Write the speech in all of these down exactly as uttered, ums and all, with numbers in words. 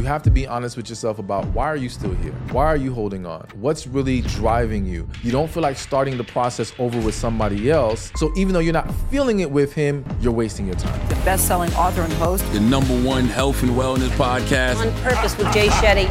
you have to be honest with yourself about why are you still here? Why are you holding on? What's really driving you? You don't feel like starting the process over with somebody else. So even though you're not feeling it with him, you're wasting your time. The best-selling author and host. The number one health and wellness podcast. On Purpose with Jay Shetty.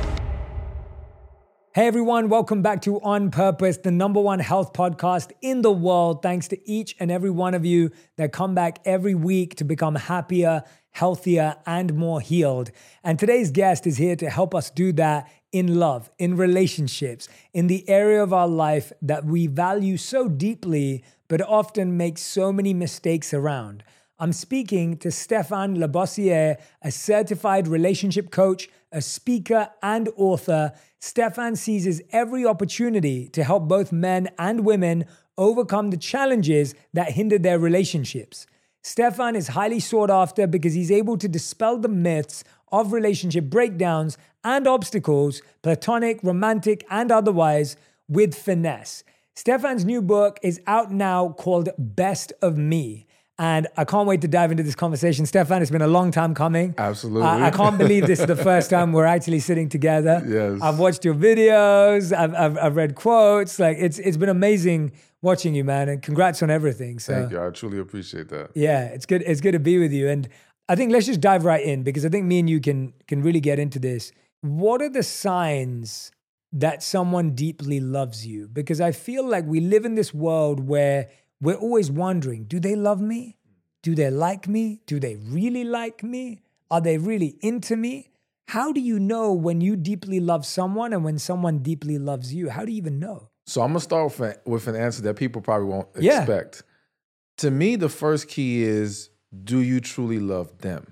Hey everyone, welcome back to On Purpose, the number one health podcast in the world. Thanks to each and every one of you that come back every week to become happier, healthier, and more healed. And today's guest is here to help us do that in love, in relationships, in the area of our life that we value so deeply, but often make so many mistakes around. I'm speaking to Stéphane Labossière, a certified relationship coach, a speaker, and author. Stéphane seizes every opportunity to help both men and women overcome the challenges that hinder their relationships. Stéphane is highly sought after because he's able to dispel the myths of relationship breakdowns and obstacles, platonic, romantic, and otherwise, with finesse. Stéphane's new book is out now called Best of Me. And I can't wait to dive into this conversation. Stéphane, it's been a long time coming. Absolutely. I, I can't believe this is the first time we're actually sitting together. Yes. I've watched your videos. I've, I've, I've read quotes. Like it's it's been amazing watching you, man. And congrats on everything. So, Thank you. I truly appreciate that. Yeah, it's good. It's good to be with you. And I think let's just dive right in because I think me and you can can really get into this. What are the signs that someone deeply loves you? Because I feel like we live in this world where we're always wondering, do they love me? Do they like me? Do they really like me? Are they really into me? How do you know when you deeply love someone and when someone deeply loves you? How do you even know? So I'm going to start with, a, with an answer that people probably won't Yeah. expect. To me, the first key is, do you truly love them?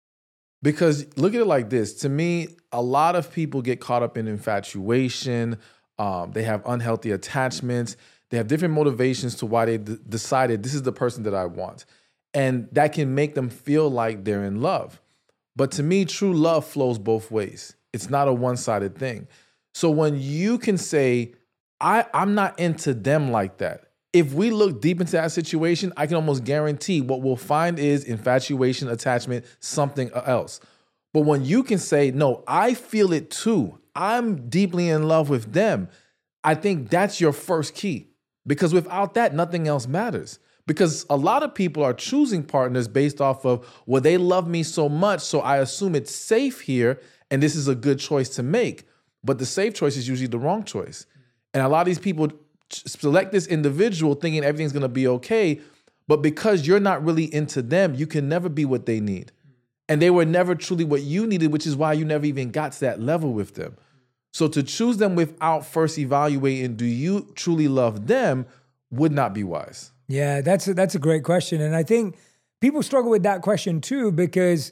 Because look at it like this. To me, a lot of people get caught up in infatuation. Um, they have unhealthy attachments. They have different motivations to why they d- decided this is the person that I want. And that can make them feel like they're in love. But to me, true love flows both ways. It's not a one-sided thing. So when you can say, I, I'm not into them like that. If we look deep into that situation, I can almost guarantee what we'll find is infatuation, attachment, something else. But when you can say, no, I feel it too. I'm deeply in love with them. I think that's your first key. Because without that, nothing else matters. Because a lot of people are choosing partners based off of, well, they love me so much, so I assume it's safe here, and this is a good choice to make. But the safe choice is usually the wrong choice. And a lot of these people select this individual thinking everything's going to be okay, but because you're not really into them, you can never be what they need. And they were never truly what you needed, which is why you never even got to that level with them. So to choose them without first evaluating, do you truly love them, would not be wise. Yeah, that's a, that's a great question. And I think people struggle with that question too, because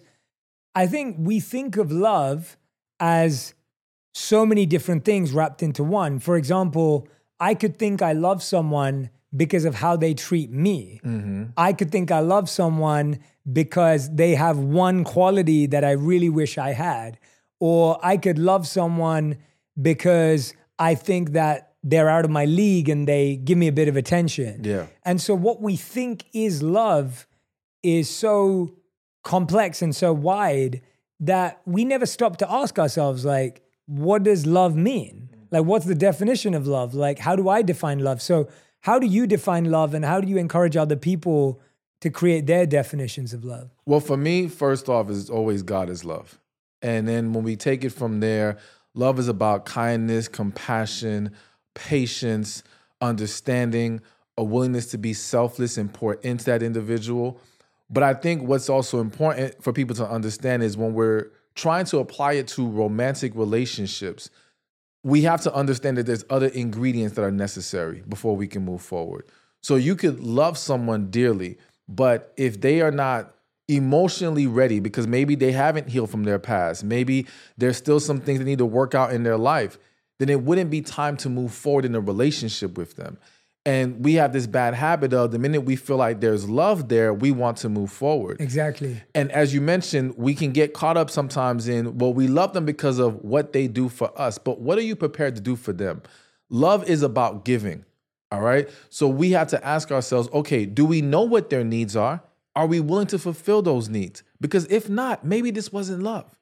I think we think of love as so many different things wrapped into one. For example, I could think I love someone because of how they treat me. Mm-hmm. I could think I love someone because they have one quality that I really wish I had. Or I could love someone because I think that they're out of my league and they give me a bit of attention. Yeah. And so what we think is love is so complex and so wide that we never stop to ask ourselves, like, what does love mean? Like, what's the definition of love? Like, how do I define love? So how do you define love and how do you encourage other people to create their definitions of love? Well, for me, first off, is always God is love. And then when we take it from there, love is about kindness, compassion, patience, understanding, a willingness to be selfless and pour into that individual. But I think what's also important for people to understand is when we're trying to apply it to romantic relationships, we have to understand that there's other ingredients that are necessary before we can move forward. So you could love someone dearly, but if they are not emotionally ready because maybe they haven't healed from their past, maybe there's still some things they need to work out in their life, then it wouldn't be time to move forward in a relationship with them. And we have this bad habit of the minute we feel like there's love there, we want to move forward. Exactly. And as you mentioned, we can get caught up sometimes in, well, we love them because of what they do for us, but what are you prepared to do for them? Love is about giving, all right? So we have to ask ourselves, okay, do we know what their needs are? Are we willing to fulfill those needs? Because if not, maybe this wasn't love.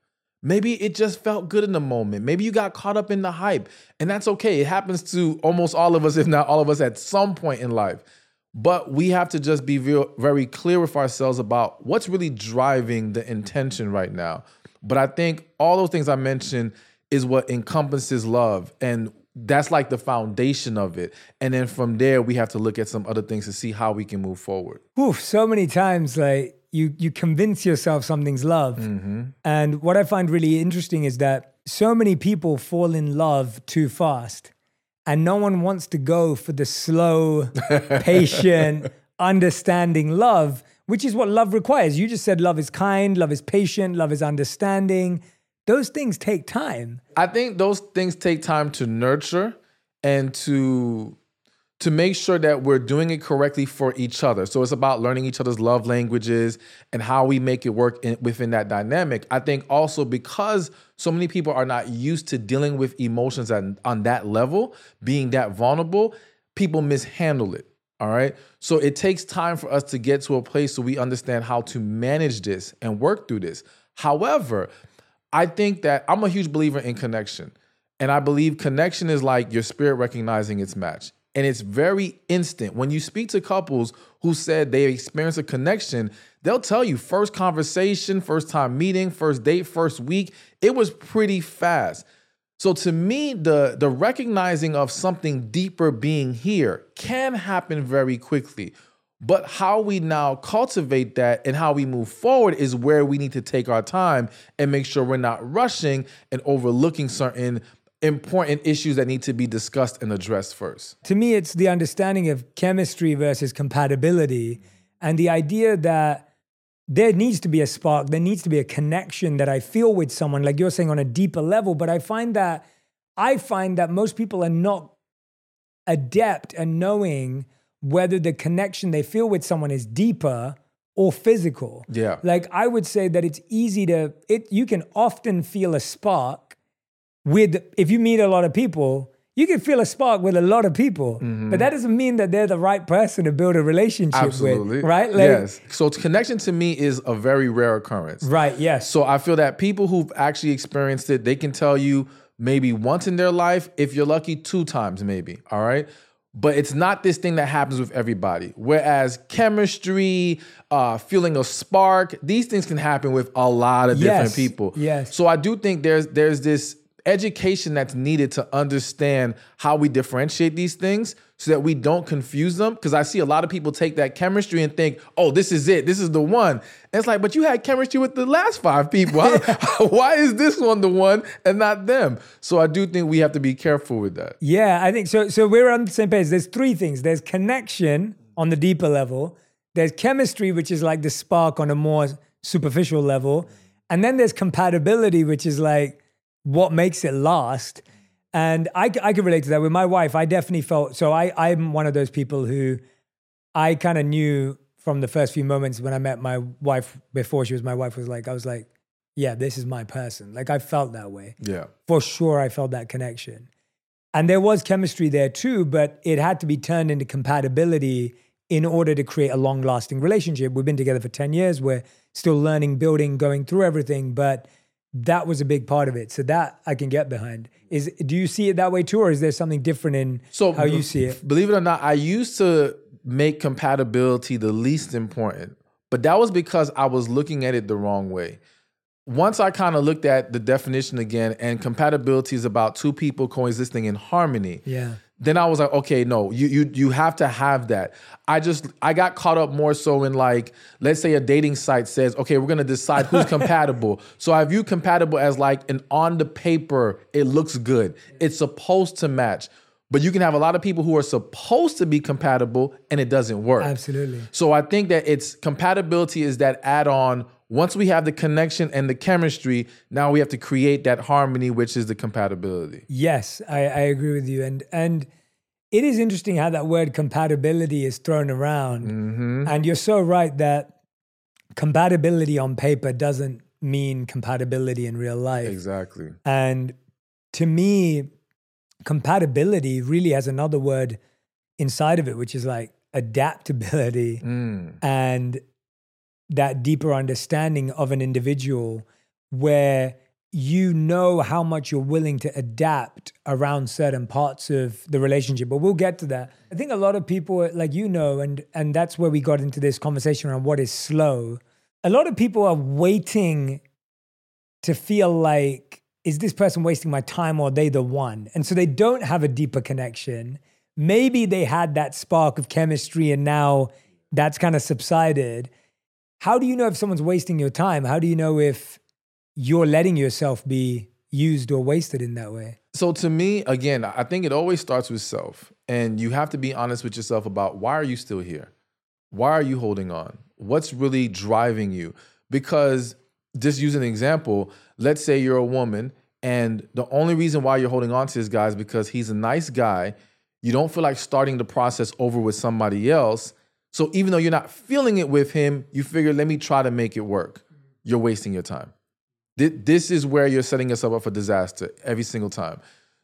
Maybe it just felt good in the moment. Maybe you got caught up in the hype, and that's okay. It happens to almost all of us, if not all of us, at some point in life. But we have to just be real, very clear with ourselves about what's really driving the intention right now. But I think all those things I mentioned is what encompasses love. And that's like the foundation of it. And then from there, we have to look at some other things to see how we can move forward. Oof, so many times, like you, you convince yourself something's love. Mm-hmm. And what I find really interesting is that so many people fall in love too fast. And no one wants to go for the slow, patient, understanding love, which is what love requires. You just said love is kind, love is patient, love is understanding. Those things take time. I think those things take time to nurture and to to make sure that we're doing it correctly for each other. So it's about learning each other's love languages and how we make it work in, within that dynamic. I think also because so many people are not used to dealing with emotions at, on that level, being that vulnerable, people mishandle it. All right. So it takes time for us to get to a place so we understand how to manage this and work through this. However, I think that I'm a huge believer in connection. And I believe connection is like your spirit recognizing its match. And it's very instant. When you speak to couples who said they experienced a connection, they'll tell you first conversation, first time meeting, first date, first week, it was pretty fast. So to me, the, the recognizing of something deeper being here can happen very quickly. But how we now cultivate that and how we move forward is where we need to take our time and make sure we're not rushing and overlooking certain important issues that need to be discussed and addressed first. To me, it's the understanding of chemistry versus compatibility and the idea that there needs to be a spark, there needs to be a connection that I feel with someone, like you're saying, on a deeper level. But I find that I find that most people are not adept at knowing whether the connection they feel with someone is deeper or physical. Yeah. Like I would say that it's easy to, it. you can often feel a spark with, if you meet a lot of people, you can feel a spark with a lot of people, mm-hmm. but that doesn't mean that they're the right person to build a relationship Absolutely. with, right? Like, yes. So connection to me is a very rare occurrence. Right, yes. So I feel that people who've actually experienced it, they can tell you maybe once in their life, if you're lucky, two times maybe, all right? But it's not this thing that happens with everybody. Whereas chemistry, uh, feeling a spark, these things can happen with a lot of different yes. people. Yes. So I do think there's there's this education that's needed to understand how we differentiate these things so that we don't confuse them. Because I see a lot of people take that chemistry and think, oh, this is it. This is the one. And it's like, but you had chemistry with the last five people. Why is this one the one and not them? So I do think we have to be careful with that. Yeah, I think so. So we're on the same page. There's three things. There's connection on the deeper level. There's chemistry, which is like the spark on a more superficial level. And then there's compatibility, which is like what makes it last. And I, I can relate to that with my wife. I definitely felt, so I, I'm one of those people who I kind of knew from the first few moments when I met my wife, before she was my wife, was like, I was like, yeah, this is my person. Like I felt that way. Yeah. For sure, I felt that connection. And there was chemistry there too, but it had to be turned into compatibility in order to create a long-lasting relationship. We've been together for ten years. We're still learning, building, going through everything, but that was a big part of it. So that I can get behind. Is do you see it that way too, or is there something different in so, how you see it? Believe it or not, I used to make compatibility the least important, but that was because I was looking at it the wrong way. Once I kind of looked at the definition again, and compatibility is about two people coexisting in harmony. Yeah. Then I was like, okay, no, you you you have to have that. I just, I got caught up more so in like, let's say a dating site says, okay, we're going to decide who's compatible. So I view compatible as like an on the paper, it looks good. It's supposed to match. But you can have a lot of people who are supposed to be compatible and it doesn't work. Absolutely. So I think that it's compatibility is that add-on. Once we have the connection and the chemistry, now we have to create that harmony, which is the compatibility. Yes, I, I agree with you. And and it is interesting how that word compatibility is thrown around. Mm-hmm. And you're so right that compatibility on paper doesn't mean compatibility in real life. Exactly. And to me, compatibility really has another word inside of it, which is like adaptability mm. and that deeper understanding of an individual where you know how much you're willing to adapt around certain parts of the relationship. But we'll get to that. I think a lot of people, like you know, and and that's where we got into this conversation around what is slow. A lot of people are waiting to feel like, is this person wasting my time or are they the one? And so they don't have a deeper connection. Maybe they had that spark of chemistry and now that's kind of subsided. How do you know if someone's wasting your time? How do you know if you're letting yourself be used or wasted in that way? So to me, again, I think it always starts with self. And you have to be honest with yourself about, why are you still here? Why are you holding on? What's really driving you? Because just use an example, let's say you're a woman and the only reason why you're holding on to this guy is because he's a nice guy. You don't feel like starting the process over with somebody else. So even though you're not feeling it with him, you figure, let me try to make it work. You're wasting your time. This is where you're setting yourself up for disaster every single time.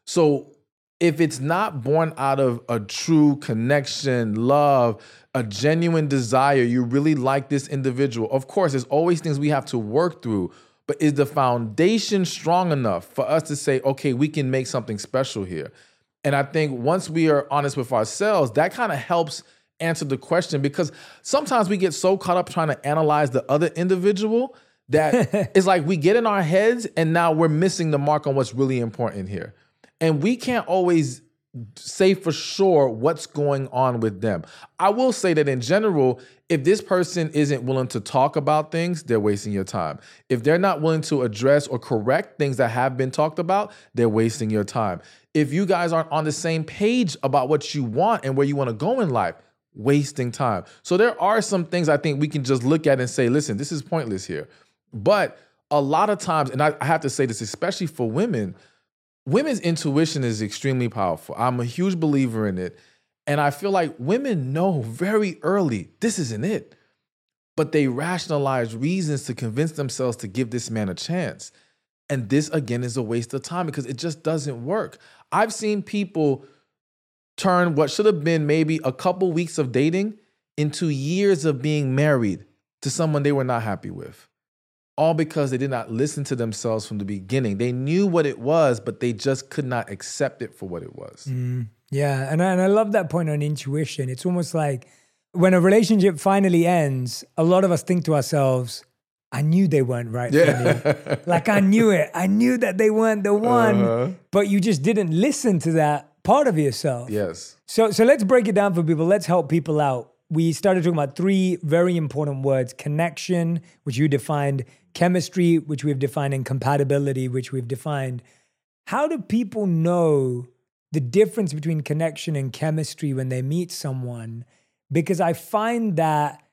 So if it's not born out of a true connection, love, a genuine desire, you really like this individual, of course, there's always things we have to work through, but is the foundation strong enough for us to say, okay, we can make something special here? And I think once we are honest with ourselves, that kind of helps answer the question, because sometimes we get so caught up trying to analyze the other individual that it's like we get in our heads and now we're missing the mark on what's really important here. And we can't always say for sure what's going on with them. I will say that in general, if this person isn't willing to talk about things, they're wasting your time. If they're not willing to address or correct things that have been talked about, they're wasting your time. If you guys aren't on the same page about what you want and where you want to go in life, wasting time. So there are some things I think we can just look at and say, listen, this is pointless here. But a lot of times, and I have to say this, especially for women, women's intuition is extremely powerful. I'm a huge believer in it. And I feel like women know very early, this isn't it. But they rationalize reasons to convince themselves to give this man a chance. And this, again, is a waste of time because it just doesn't work. I've seen people turn what should have been maybe a couple weeks of dating into years of being married to someone they were not happy with. All because they did not listen to themselves from the beginning. They knew what it was, but they just could not accept it for what it was. Mm, yeah, and I, and I love that point on intuition. It's almost like when a relationship finally ends, a lot of us think to ourselves, I knew they weren't right yeah. for me. Like I knew it. I knew that they weren't the one, uh-huh. but you just didn't listen to that part of yourself. Yes. So, so let's break it down for people. Let's help people out. We started talking about three very important words: connection, which you defined, chemistry, which we've defined, and compatibility, which we've defined. How do people know the difference between connection and chemistry when they meet someone? Because I find that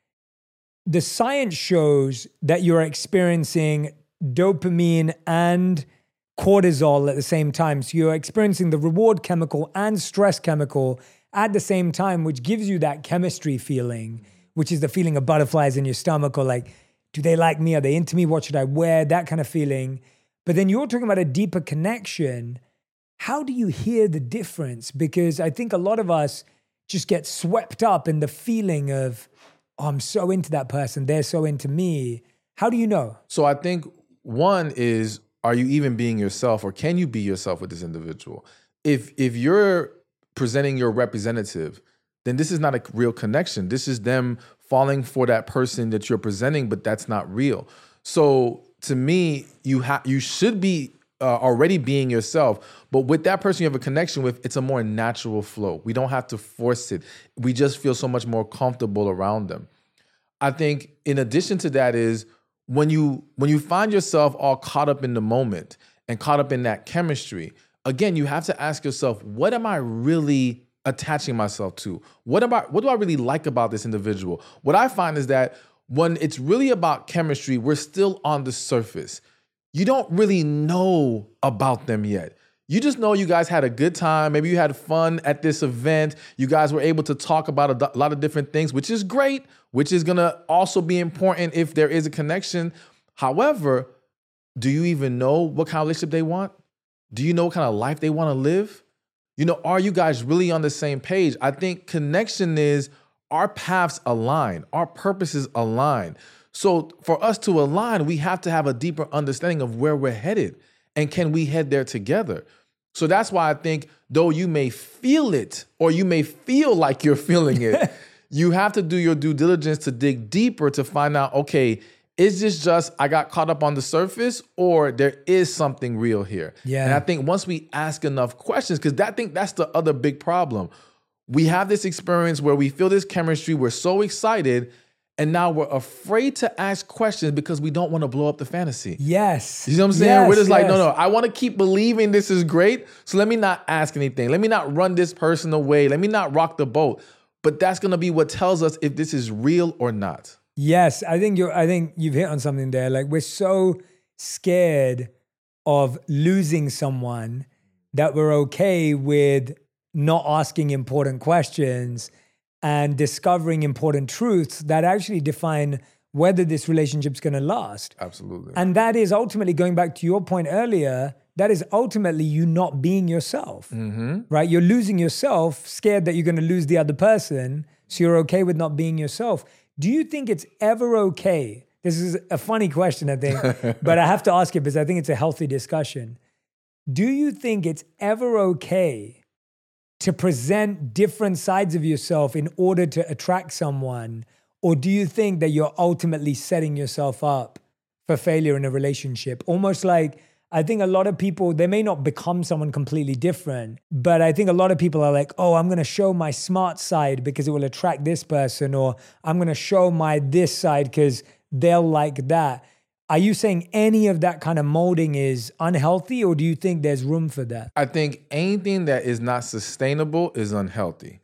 the science shows that you're experiencing dopamine and cortisol at the same time. So you're experiencing the reward chemical and stress chemical at the same time, which gives you that chemistry feeling, which is the feeling of butterflies in your stomach, or like, do they like me? Are they into me? What should I wear? That kind of feeling. But then you're talking about a deeper connection. How do you hear the difference? Because I think a lot of us just get swept up in the feeling of, oh, I'm so into that person. They're so into me. How do you know? So I think one is, are you even being yourself, or can you be yourself with this individual? If if you're presenting your representative, then this is not a real connection. This is them falling for that person that you're presenting, but that's not real. So to me, you have you should be uh, already being yourself, but with that person you have a connection with, it's a more natural flow. We don't have to force it. We just feel so much more comfortable around them. I think in addition to that is when you when you find yourself all caught up in the moment and caught up in that chemistry, again, you have to ask yourself, what am I really attaching myself to? What about what do I really like about this individual? What I find is that when it's really about chemistry, we're still on the surface. You don't really know about them yet. You just know you guys had a good time. Maybe you had fun at this event. You guys were able to talk about a, a lot of different things, which is great, which is going to also be important if there is a connection. However, do you even know what kind of relationship they want? Do you know what kind of life they want to live? You know, are you guys really on the same page? I think connection is our paths align, our purposes align. So for us to align, we have to have a deeper understanding of where we're headed. And can we head there together? So that's why I think though you may feel it or you may feel like you're feeling it, you have to do your due diligence to dig deeper to find out, okay, is this just I got caught up on the surface or there is something real here? Yeah. And I think once we ask enough questions, because I think that's the other big problem. We have this experience where we feel this chemistry, we're so excited, and now we're afraid to ask questions because we don't want to blow up the fantasy. Yes. You know what I'm saying? Yes, We're just yes. like, no, no, I want to keep believing this is great. So let me not ask anything. Let me not run this person away. Let me not rock the boat. But that's going to be what tells us if this is real or not. Yes, I think you're I think you've hit on something there. Like we're so scared of losing someone that we're okay with not asking important questions and discovering important truths that actually define whether this relationship's going to last. Absolutely. And that is ultimately, going back to your point earlier, that is ultimately you not being yourself, Mm-hmm. right? You're losing yourself, scared that you're going to lose the other person, so you're okay with not being yourself. Do you think it's ever okay? This is a funny question, I think, but I have to ask it because I think it's a healthy discussion. Do you think it's ever okay to present different sides of yourself in order to attract someone? Or do you think that you're ultimately setting yourself up for failure in a relationship? Almost like, I think a lot of people, they may not become someone completely different, but I think a lot of people are like, oh, I'm going to show my smart side because it will attract this person, or I'm going to show my this side because they'll like that. Are you saying any of that kind of molding is unhealthy, or do you think there's room for that? I think anything that is not sustainable is unhealthy.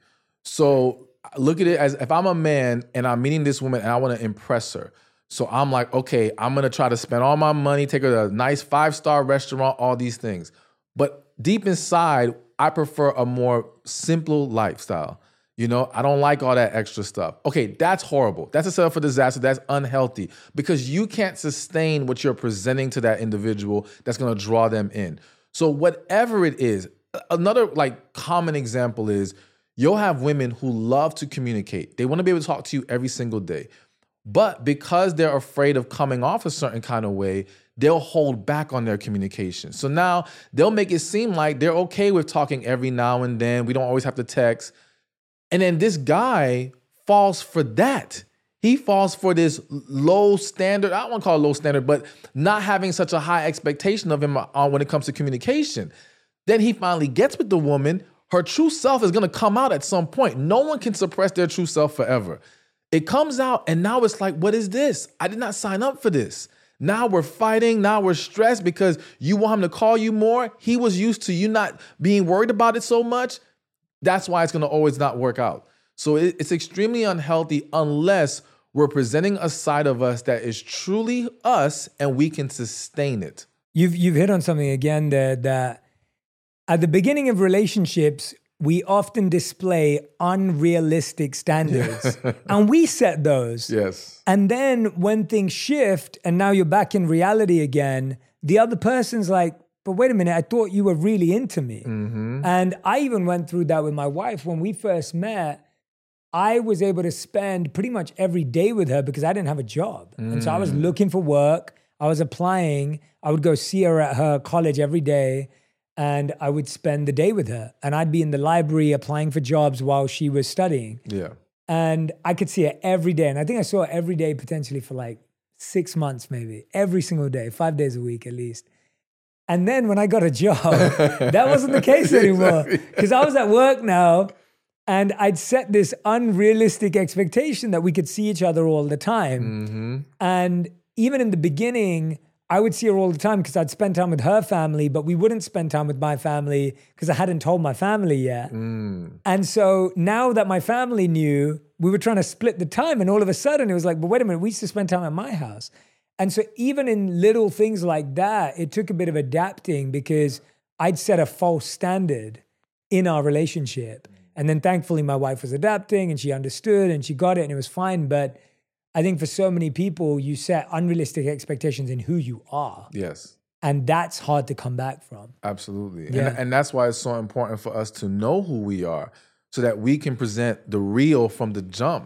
So look at it as if I'm a man and I'm meeting this woman and I want to impress her. So I'm like, okay, I'm going to try to spend all my money, take her to a nice five-star restaurant, all these things. But deep inside, I prefer a more simple lifestyle. You know, I don't like all that extra stuff. Okay, that's horrible. That's a setup for disaster. That's unhealthy because you can't sustain what you're presenting to that individual that's going to draw them in. So whatever it is, another like common example is you'll have women who love to communicate. They want to be able to talk to you every single day. But because they're afraid of coming off a certain kind of way, they'll hold back on their communication. So now they'll make it seem like they're okay with talking every now and then. We don't always have to text. And then this guy falls for that. He falls for this low standard. I don't want to call it low standard, but not having such a high expectation of him on when it comes to communication. Then he finally gets with the woman. Her true self is going to come out at some point. No one can suppress their true self forever. It comes out and now it's like, what is this? I did not sign up for this. Now we're fighting. Now we're stressed because you want him to call you more. He was used to you not being worried about it so much. That's why it's going to always not work out. So it, it's extremely unhealthy unless we're presenting a side of us that is truly us and we can sustain it. You've you've hit on something again there that at the beginning of relationships, we often display unrealistic standards and we set those. Yes. And then when things shift and now you're back in reality again, the other person's like, but wait a minute, I thought you were really into me. Mm-hmm. And I even went through that with my wife. When we first met, I was able to spend pretty much every day with her because I didn't have a job. Mm. And so I was looking for work. I was applying. I would go see her at her college every day. And I would spend the day with her. And I'd be in the library applying for jobs while she was studying. Yeah. And I could see her every day. And I think I saw her every day potentially for like six months maybe. Every single day, five days a week at least. And then when I got a job, that wasn't the case anymore. Because I was at work now and I'd set this unrealistic expectation that we could see each other all the time. Mm-hmm. And even in the beginning, I would see her all the time because I'd spend time with her family, but we wouldn't spend time with my family because I hadn't told my family yet. Mm. And so now that my family knew, we were trying to split the time. And all of a sudden it was like, but wait a minute, we used to spend time at my house. And so even in little things like that, it took a bit of adapting because I'd set a false standard in our relationship. And then thankfully my wife was adapting and she understood and she got it and it was fine. But I think for so many people, you set unrealistic expectations in who you are. Yes. And that's hard to come back from. Absolutely. Yeah. And, and that's why it's so important for us to know who we are so that we can present the real from the jump.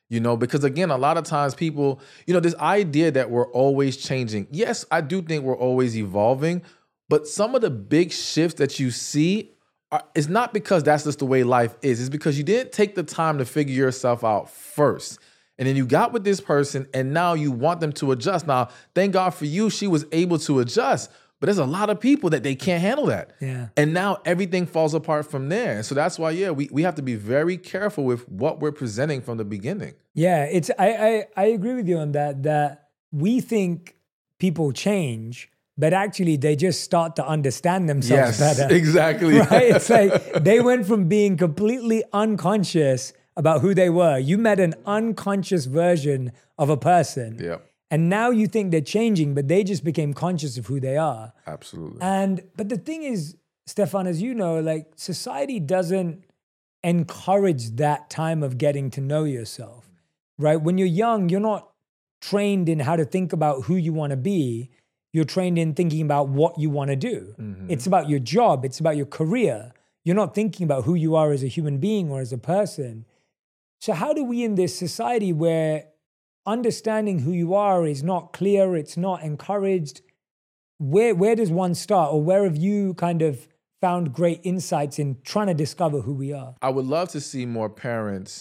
You know, because again, a lot of times people, you know, this idea that we're always changing. Yes, I do think we're always evolving, but some of the big shifts that you see are, it's not because that's just the way life is. It's because you didn't take the time to figure yourself out first. And then you got with this person and now you want them to adjust. Now, thank God for you, she was able to adjust. But there's a lot of people that they can't handle that. Yeah. And now everything falls apart from there. And so that's why, yeah, we, we have to be very careful with what we're presenting from the beginning. Yeah, it's I, I I agree with you on that, that we think people change, but actually they just start to understand themselves yes, better. Exactly. Right? It's like they went from being completely unconscious about who they were. You met an unconscious version of a person. Yeah. And now you think they're changing, but they just became conscious of who they are. Absolutely. And but the thing is, Stefan, as you know, like society doesn't encourage that time of getting to know yourself, right? When you're young, you're not trained in how to think about who you want to be. You're trained in thinking about what you want to do. Mm-hmm. It's about your job. It's about your career. You're not thinking about who you are as a human being or as a person. So how do we in this society where understanding who you are is not clear, it's not encouraged, where where does one start, or where have you kind of found great insights in trying to discover who we are? I would love to see more parents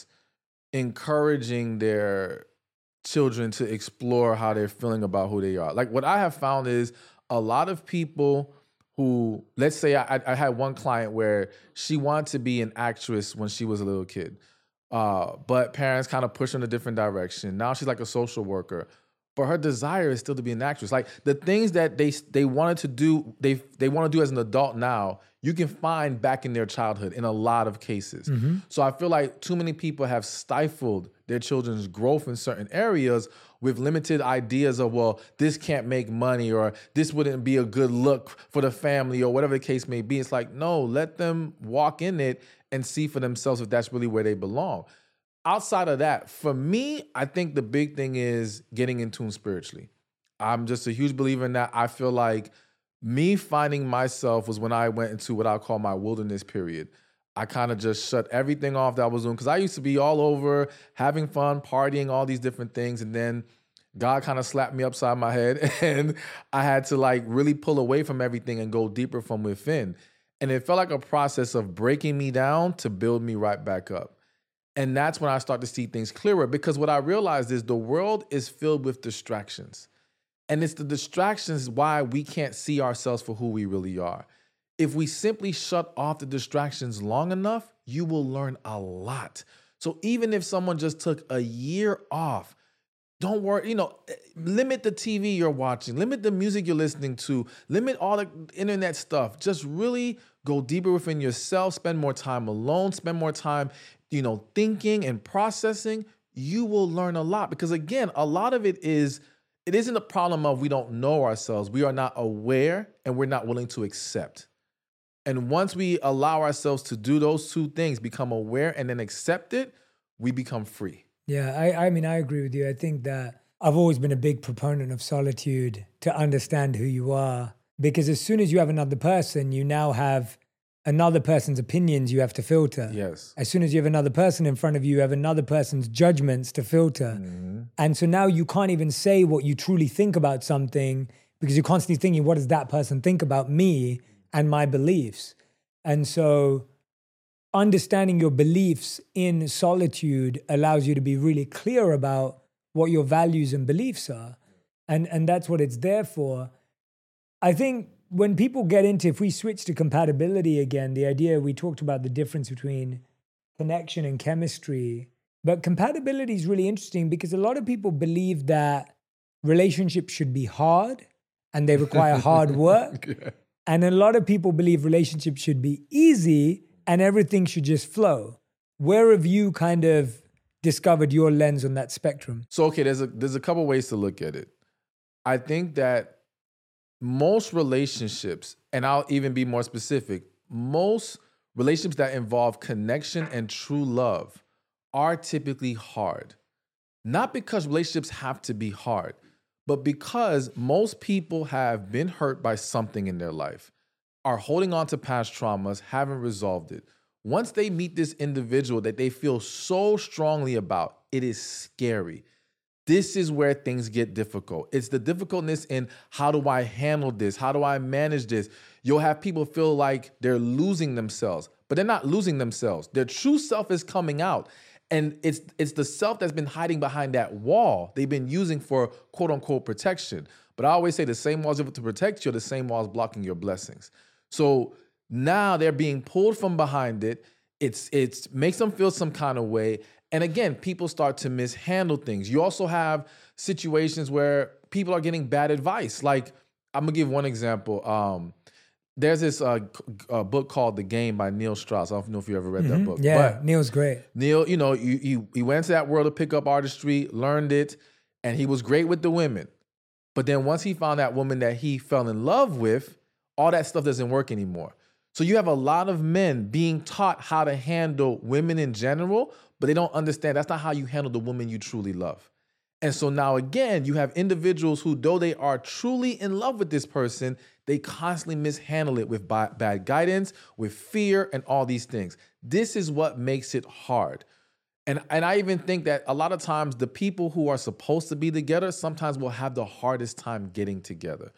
encouraging their children to explore how they're feeling about who they are. Like what I have found is a lot of people who, let's say I, I had one client where she wanted to be an actress when she was a little kid. Uh, but parents kind of push her in a different direction. Now she's like a social worker, but her desire is still to be an actress. Like the things that they they wanted to do, they they want to do as an adult now, you can find back in their childhood in a lot of cases. Mm-hmm. So I feel like too many people have stifled their children's growth in certain areas with limited ideas of, well, this can't make money or this wouldn't be a good look for the family or whatever the case may be. It's like, no, let them walk in it and see for themselves if that's really where they belong. Outside of that, for me, I think the big thing is getting in tune spiritually. I'm just a huge believer in that. I feel like me finding myself was when I went into what I call my wilderness period. I kind of just shut everything off that I was doing because I used to be all over, having fun, partying, all these different things. And then God kind of slapped me upside my head and I had to like really pull away from everything and go deeper from within. And it felt like a process of breaking me down to build me right back up. And that's when I start to see things clearer, because what I realized is the world is filled with distractions. And it's the distractions why we can't see ourselves for who we really are. If we simply shut off the distractions long enough, you will learn a lot. So even if someone just took a year off, don't worry, you know, limit the T V you're watching, limit the music you're listening to, limit all the internet stuff. Just really go deeper within yourself, spend more time alone, spend more time, you know, thinking and processing. You will learn a lot because, again, a lot of it is, it isn't a problem of we don't know ourselves. We are not aware and we're not willing to accept. And once we allow ourselves to do those two things, become aware and then accept it, we become free. Yeah, I, I mean, I agree with you. I think that I've always been a big proponent of solitude to understand who you are, because as soon as you have another person, you now have another person's opinions you have to filter. Yes. As soon as you have another person in front of you, you have another person's judgments to filter. Mm-hmm. And so now you can't even say what you truly think about something because you're constantly thinking, what does that person think about me and my beliefs? And so understanding your beliefs in solitude allows you to be really clear about what your values and beliefs are. And, and that's what it's there for. I think when people get into, if we switch to compatibility again, the idea we talked about the difference between connection and chemistry, but compatibility is really interesting because a lot of people believe that relationships should be hard and they require hard work. Yeah. And a lot of people believe relationships should be easy and everything should just flow. Where have you kind of discovered your lens on that spectrum? So, okay, there's a there's a couple ways to look at it. I think that most relationships, and I'll even be more specific, most relationships that involve connection and true love are typically hard. Not because relationships have to be hard, but because most people have been hurt by something in their life, are holding on to past traumas, haven't resolved it. Once they meet this individual that they feel so strongly about, it is scary. This is where things get difficult. It's the difficultness in how do I handle this? How do I manage this? You'll have people feel like they're losing themselves, but they're not losing themselves. Their true self is coming out. And it's it's the self that's been hiding behind that wall they've been using for quote unquote protection. But I always say the same walls to protect you are the same walls blocking your blessings. So now they're being pulled from behind it. It's it's makes them feel some kind of way. And again, people start to mishandle things. You also have situations where people are getting bad advice. Like, I'm gonna give one example. Um, there's this uh, uh, book called The Game by Neil Strauss. I don't know if you ever read Mm-hmm. that book. Yeah, but Neil's great. Neil, you know, he, he, he went into that world of pickup artistry, learned it, and he was great with the women. But then once he found that woman that he fell in love with, all that stuff doesn't work anymore. So you have a lot of men being taught how to handle women in general, but they don't understand that's not how you handle the woman you truly love. And so now again, you have individuals who, though they are truly in love with this person, they constantly mishandle it with bi- bad guidance, with fear, and all these things. This is what makes it hard. And, and I even think that a lot of times the people who are supposed to be together sometimes will have the hardest time getting together.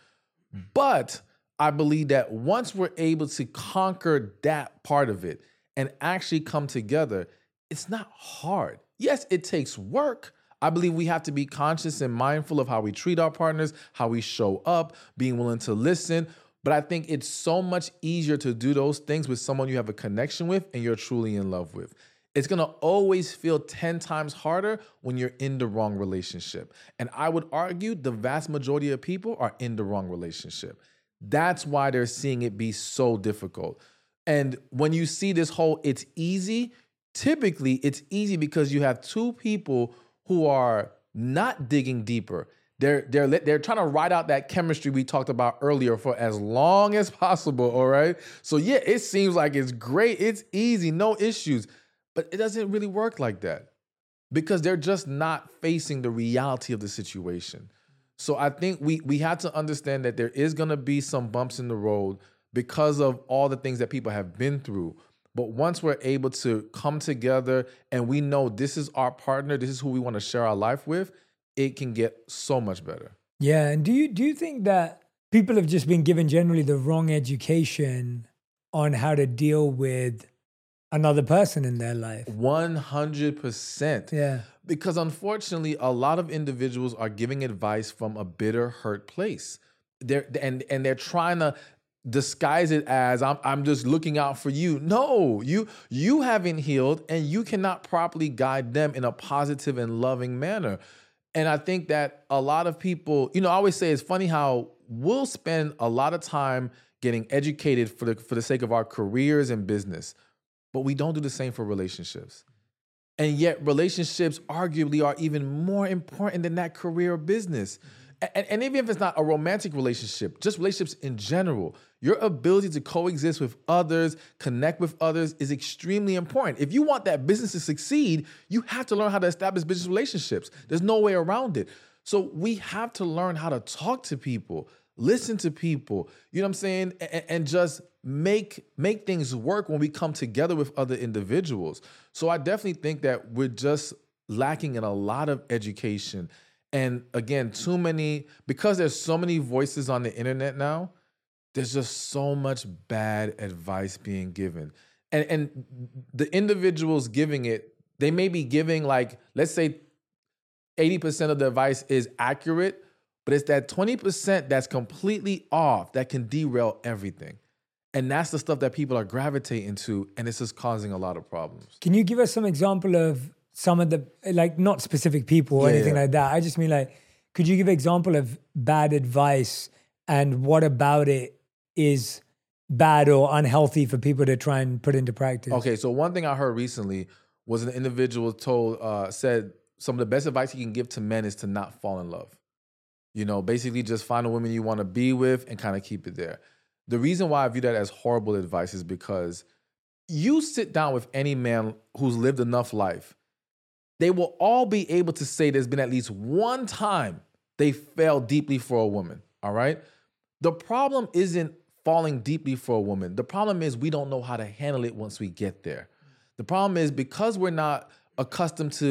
But I believe that once we're able to conquer that part of it and actually come together, it's not hard. Yes, it takes work. I believe we have to be conscious and mindful of how we treat our partners, how we show up, being willing to listen. But I think it's so much easier to do those things with someone you have a connection with and you're truly in love with. It's gonna always feel ten times harder when you're in the wrong relationship. And I would argue the vast majority of people are in the wrong relationship. That's why they're seeing it be so difficult. And when you see this whole it's easy, typically it's easy because you have two people who are not digging deeper. They're, they're, they're trying to ride out that chemistry we talked about earlier for as long as possible, all right? So yeah, it seems like it's great, it's easy, no issues, but it doesn't really work like that because they're just not facing the reality of the situation. So I think we we have to understand that there is gonna be some bumps in the road because of all the things that people have been through. But once we're able to come together and we know this is our partner, this is who we want to share our life with, it can get so much better. Yeah, and do you do you think that people have just been given generally the wrong education on how to deal with another person in their life? one hundred percent. Yeah. Because unfortunately, a lot of individuals are giving advice from a bitter, hurt place. They're and and they're trying to disguise it as I'm I'm just looking out for you. No, you you haven't healed and you cannot properly guide them in a positive and loving manner. And I think that a lot of people, you know, I always say it's funny how we'll spend a lot of time getting educated for the for the sake of our careers and business, but we don't do the same for relationships. And yet relationships arguably are even more important than that career or business. And, and even if it's not a romantic relationship, just relationships in general, your ability to coexist with others, connect with others is extremely important. If you want that business to succeed, you have to learn how to establish business relationships. There's no way around it. So we have to learn how to talk to people, listen to people, you know what I'm saying? And, and just make, make things work when we come together with other individuals. So I definitely think that we're just lacking in a lot of education. And again, too many, because there's so many voices on the internet now, there's just so much bad advice being given. And, and the individuals giving it, they may be giving like, let's say eighty percent of the advice is accurate, but it's that twenty percent that's completely off that can derail everything. And that's the stuff that people are gravitating to, and it's just causing a lot of problems. Can you give us some example of some of the, like not specific people or Yeah, anything yeah. like that? I just mean like, could you give an example of bad advice and what about it is bad or unhealthy for people to try and put into practice? Okay, so one thing I heard recently was an individual told, uh, said some of the best advice you can give to men is to not fall in love. You know, basically just find a woman you want to be with and kind of keep it there. The reason why I view that as horrible advice is because you sit down with any man who's lived enough life, they will all be able to say there's been at least one time they fell deeply for a woman, all right? The problem isn't falling deeply for a woman. The problem is we don't know how to handle it once we get there. The problem is because we're not accustomed to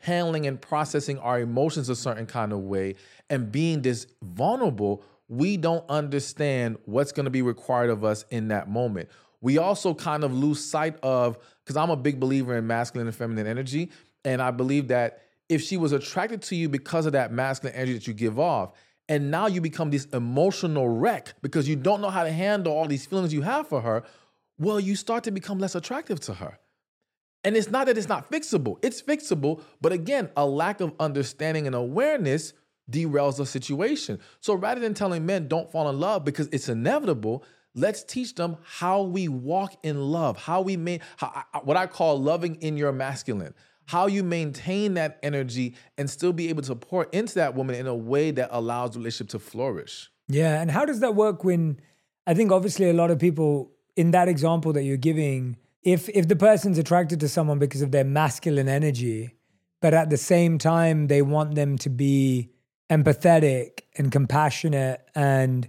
handling and processing our emotions a certain kind of way and being this vulnerable, we don't understand what's going to be required of us in that moment. We also kind of lose sight of, because I'm a big believer in masculine and feminine energy, and I believe that if she was attracted to you because of that masculine energy that you give off, and now you become this emotional wreck because you don't know how to handle all these feelings you have for her, well, you start to become less attractive to her. And it's not that it's not fixable. It's fixable, but again, a lack of understanding and awareness derails the situation. So rather than telling men don't fall in love because it's inevitable, let's teach them how we walk in love, how we make how, what I call loving in your masculine, how you maintain that energy and still be able to pour into that woman in a way that allows the relationship to flourish. Yeah, and how does that work when, I think obviously a lot of people in that example that you're giving, if if the person's attracted to someone because of their masculine energy, but at the same time they want them to be empathetic and compassionate and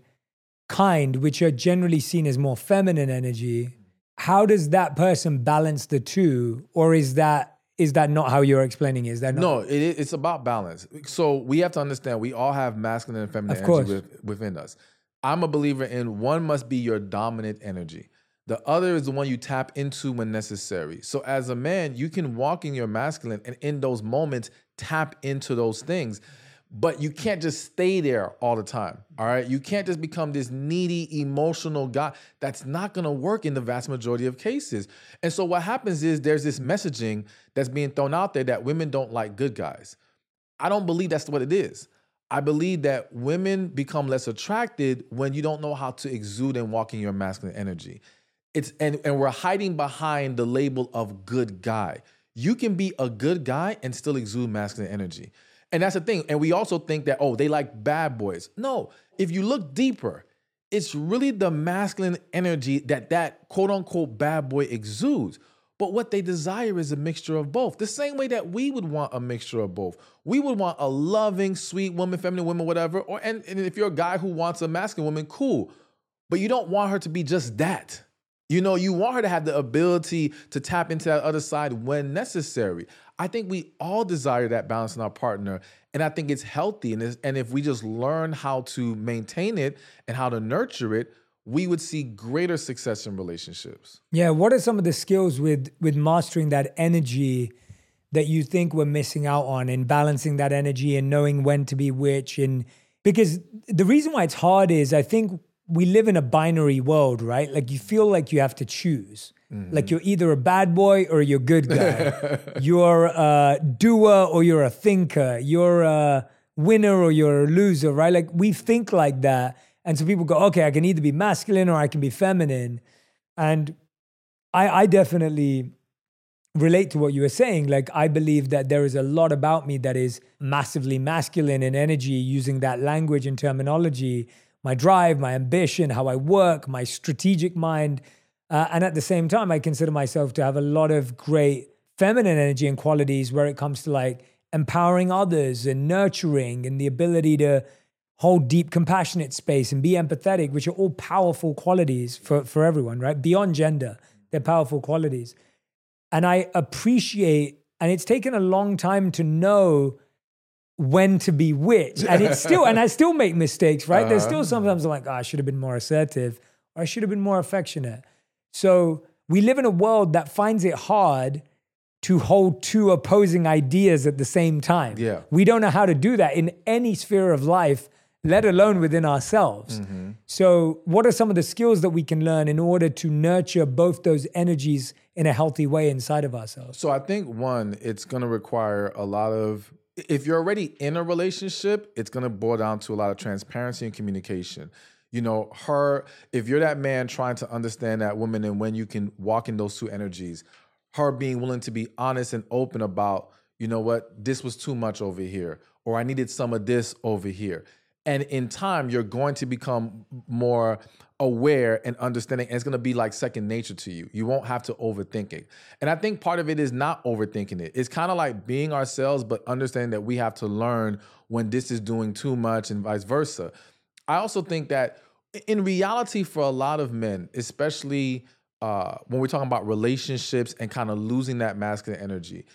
kind, which are generally seen as more feminine energy, how does that person balance the two? Or is that is that not how you're explaining it? Is that not? No, it, it's about balance. So we have to understand we all have masculine and feminine Of energy course. with, within us. I'm a believer in one must be your dominant energy. The other is the one you tap into when necessary. So as a man, you can walk in your masculine and in those moments tap into those things. But you can't just stay there all the time, all right? You can't just become this needy, emotional guy. That's not gonna work in the vast majority of cases. And so what happens is there's this messaging that's being thrown out there that women don't like good guys. I don't believe that's what it is. I believe that women become less attracted when you don't know how to exude and walk in your masculine energy. It's and, and we're hiding behind the label of good guy. You can be a good guy and still exude masculine energy. And that's the thing. And we also think that, oh, they like bad boys. No, if you look deeper, it's really the masculine energy that that quote unquote bad boy exudes. But what they desire is a mixture of both. The same way that we would want a mixture of both. We would want a loving, sweet woman, feminine woman, whatever. Or and, and if you're a guy who wants a masculine woman, cool. But you don't want her to be just that. You know, you want her to have the ability to tap into that other side when necessary. I think we all desire that balance in our partner. And I think it's healthy. And, it's, and if we just learn how to maintain it and how to nurture it, we would see greater success in relationships. Yeah, what are some of the skills with with mastering that energy that you think we're missing out on in balancing that energy and knowing when to be which? And because the reason why it's hard is I think we live in a binary world, right? Like you feel like you have to choose. Mm-hmm. Like you're either a bad boy or you're a good guy. You're a doer or you're a thinker. You're a winner or you're a loser, right? Like we think like that. And so people go, okay, I can either be masculine or I can be feminine. And I, I definitely relate to what you were saying. Like I believe that there is a lot about me that is massively masculine in energy, using that language and terminology, my drive, my ambition, how I work, my strategic mind. Uh, and at the same time, I consider myself to have a lot of great feminine energy and qualities where it comes to like empowering others and nurturing and the ability to hold deep, compassionate space and be empathetic, which are all powerful qualities for, for everyone, right? Beyond gender, they're powerful qualities. And I appreciate, and it's taken a long time to know when to be which. And it's still, and I still make mistakes, right? Uh-huh. There's still sometimes I'm like, oh, I should have been more assertive or I should have been more affectionate. So we live in a world that finds it hard to hold two opposing ideas at the same time. Yeah. We don't know how to do that in any sphere of life, let alone within ourselves. Mm-hmm. So what are some of the skills that we can learn in order to nurture both those energies in a healthy way inside of ourselves? So I think one, it's going to require a lot of, if you're already in a relationship, it's going to boil down to a lot of transparency and communication. You know, her, if you're that man trying to understand that woman and when you can walk in those two energies, her being willing to be honest and open about, you know what, this was too much over here, or I needed some of this over here. And in time, you're going to become more aware and understanding, and it's going to be like second nature to you. You won't have to overthink it. And I think part of it is not overthinking it. It's kind of like being ourselves, but understanding that we have to learn when this is doing too much and vice versa. I also think that in reality, for a lot of men, especially uh, when we're talking about relationships and kind of losing that masculine energy,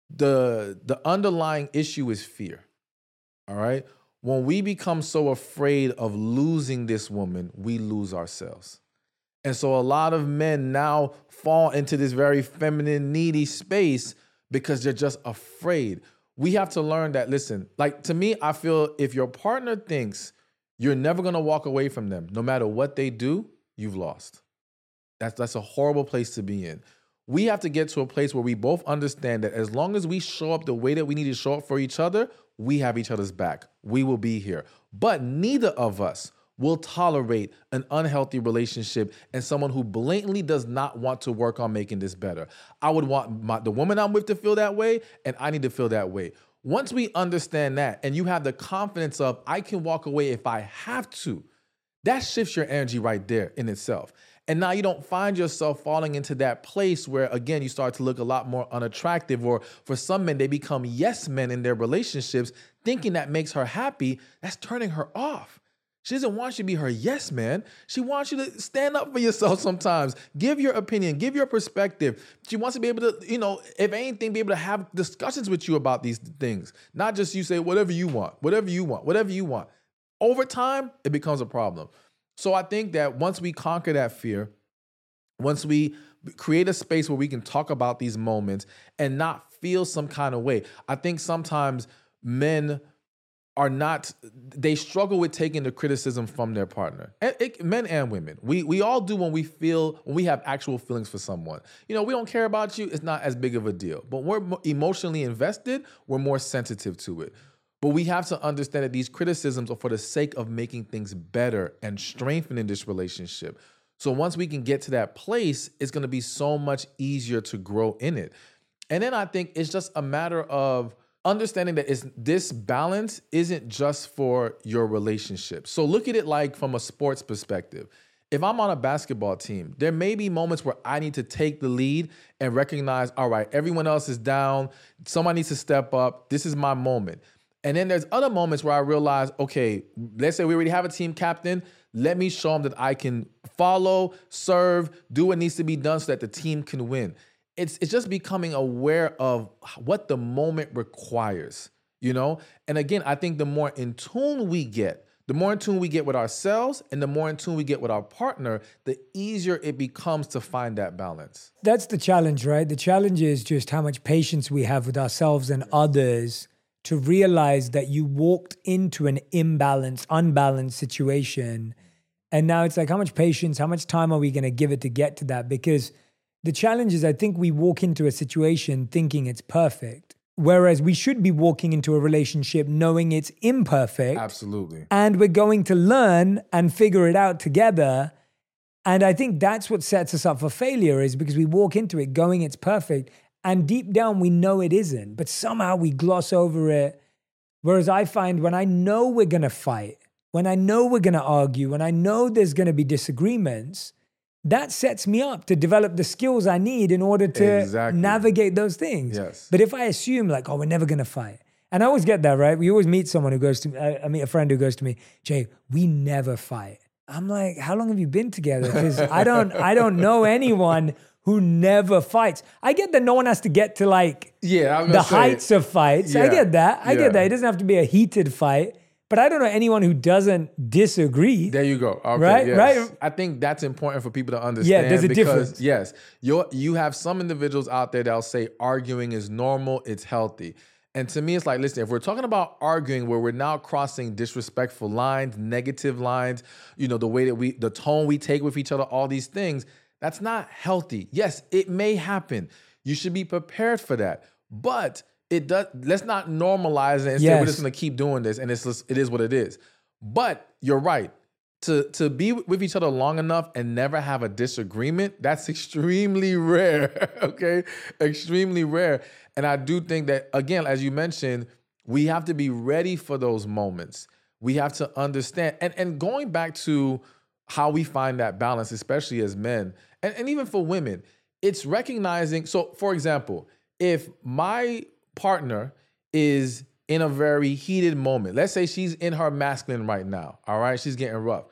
the the underlying issue is fear. All right. When we become so afraid of losing this woman, we lose ourselves. And so a lot of men now fall into this very feminine, needy space because they're just afraid. We have to learn that, listen, like to me, I feel if your partner thinks you're never going to walk away from them, no matter what they do, you've lost. That's, that's a horrible place to be in. We have to get to a place where we both understand that as long as we show up the way that we need to show up for each other, we have each other's back. We will be here. But neither of us will tolerate an unhealthy relationship and someone who blatantly does not want to work on making this better. I would want my, the woman I'm with to feel that way, and I need to feel that way. Once we understand that, and you have the confidence of, I can walk away if I have to, that shifts your energy right there in itself. And now you don't find yourself falling into that place where, again, you start to look a lot more unattractive, or for some men, they become yes men in their relationships, thinking that makes her happy. That's turning her off. She doesn't want you to be her yes man. She wants you to stand up for yourself sometimes. Give your opinion, give your perspective. She wants to be able to, you know, if anything, be able to have discussions with you about these things. Not just you say, whatever you want, whatever you want, whatever you want. Over time, it becomes a problem. So I think that once we conquer that fear, once we create a space where we can talk about these moments and not feel some kind of way, I think sometimes men are not, they struggle with taking the criticism from their partner. And it, men and women. We we all do when we feel, when we have actual feelings for someone. You know, we don't care about you, it's not as big of a deal. But when we're emotionally invested, we're more sensitive to it. But we have to understand that these criticisms are for the sake of making things better and strengthening this relationship. So once we can get to that place, it's going to be so much easier to grow in it. And then I think it's just a matter of understanding that it's, this balance isn't just for your relationship. So look at it like from a sports perspective. If I'm on a basketball team, there may be moments where I need to take the lead and recognize, all right, everyone else is down. Someone needs to step up. This is my moment. And then there's other moments where I realize, okay, let's say we already have a team captain. Let me show them that I can follow, serve, do what needs to be done so that the team can win. It's it's just becoming aware of what the moment requires, you know? And again, I think the more in tune we get, the more in tune we get with ourselves and the more in tune we get with our partner, the easier it becomes to find that balance. That's the challenge, right? The challenge is just how much patience we have with ourselves and others to realize that you walked into an imbalanced, unbalanced situation. And now it's like, how much patience, how much time are we going to give it to get to that? Because the challenge is, I think we walk into a situation thinking it's perfect, whereas we should be walking into a relationship knowing it's imperfect. Absolutely. And we're going to learn and figure it out together. And I think that's what sets us up for failure, is because we walk into it going it's perfect, and deep down we know it isn't, but somehow we gloss over it. Whereas I find when I know we're going to fight, when I know we're going to argue, when I know there's going to be disagreements, that sets me up to develop the skills I need in order to exactly. navigate those things. Yes. But if I assume like, oh, we're never going to fight. And I always get that, right? We always meet someone who goes to me, I meet a friend who goes to me, Jay, we never fight. I'm like, how long have you been together? Because I don't, I don't know anyone who never fights. I get that no one has to get to like yeah, the say, heights of fights. Yeah, I get that. I yeah. get that. It doesn't have to be a heated fight. But I don't know anyone who doesn't disagree. There you go. Okay, right, yes. right. I think that's important for people to understand. Yeah, there's a because, difference. Yes, you you have some individuals out there that'll say arguing is normal, it's healthy. And to me, it's like, listen, if we're talking about arguing where we're now crossing disrespectful lines, negative lines, you know, the way that we, the tone we take with each other, all these things, that's not healthy. Yes, it may happen. You should be prepared for that. But it does. Let's not normalize it and yes. say we're just going to keep doing this, and it's just, it is what it is. But you're right. To to be with each other long enough and never have a disagreement, that's extremely rare. Okay, extremely rare. And I do think that, again, as you mentioned, we have to be ready for those moments. We have to understand, and and going back to how we find that balance, especially as men, and, and even for women, it's recognizing. So, for example, if my partner is in a very heated moment, let's say she's in her masculine right now, all right, she's getting rough.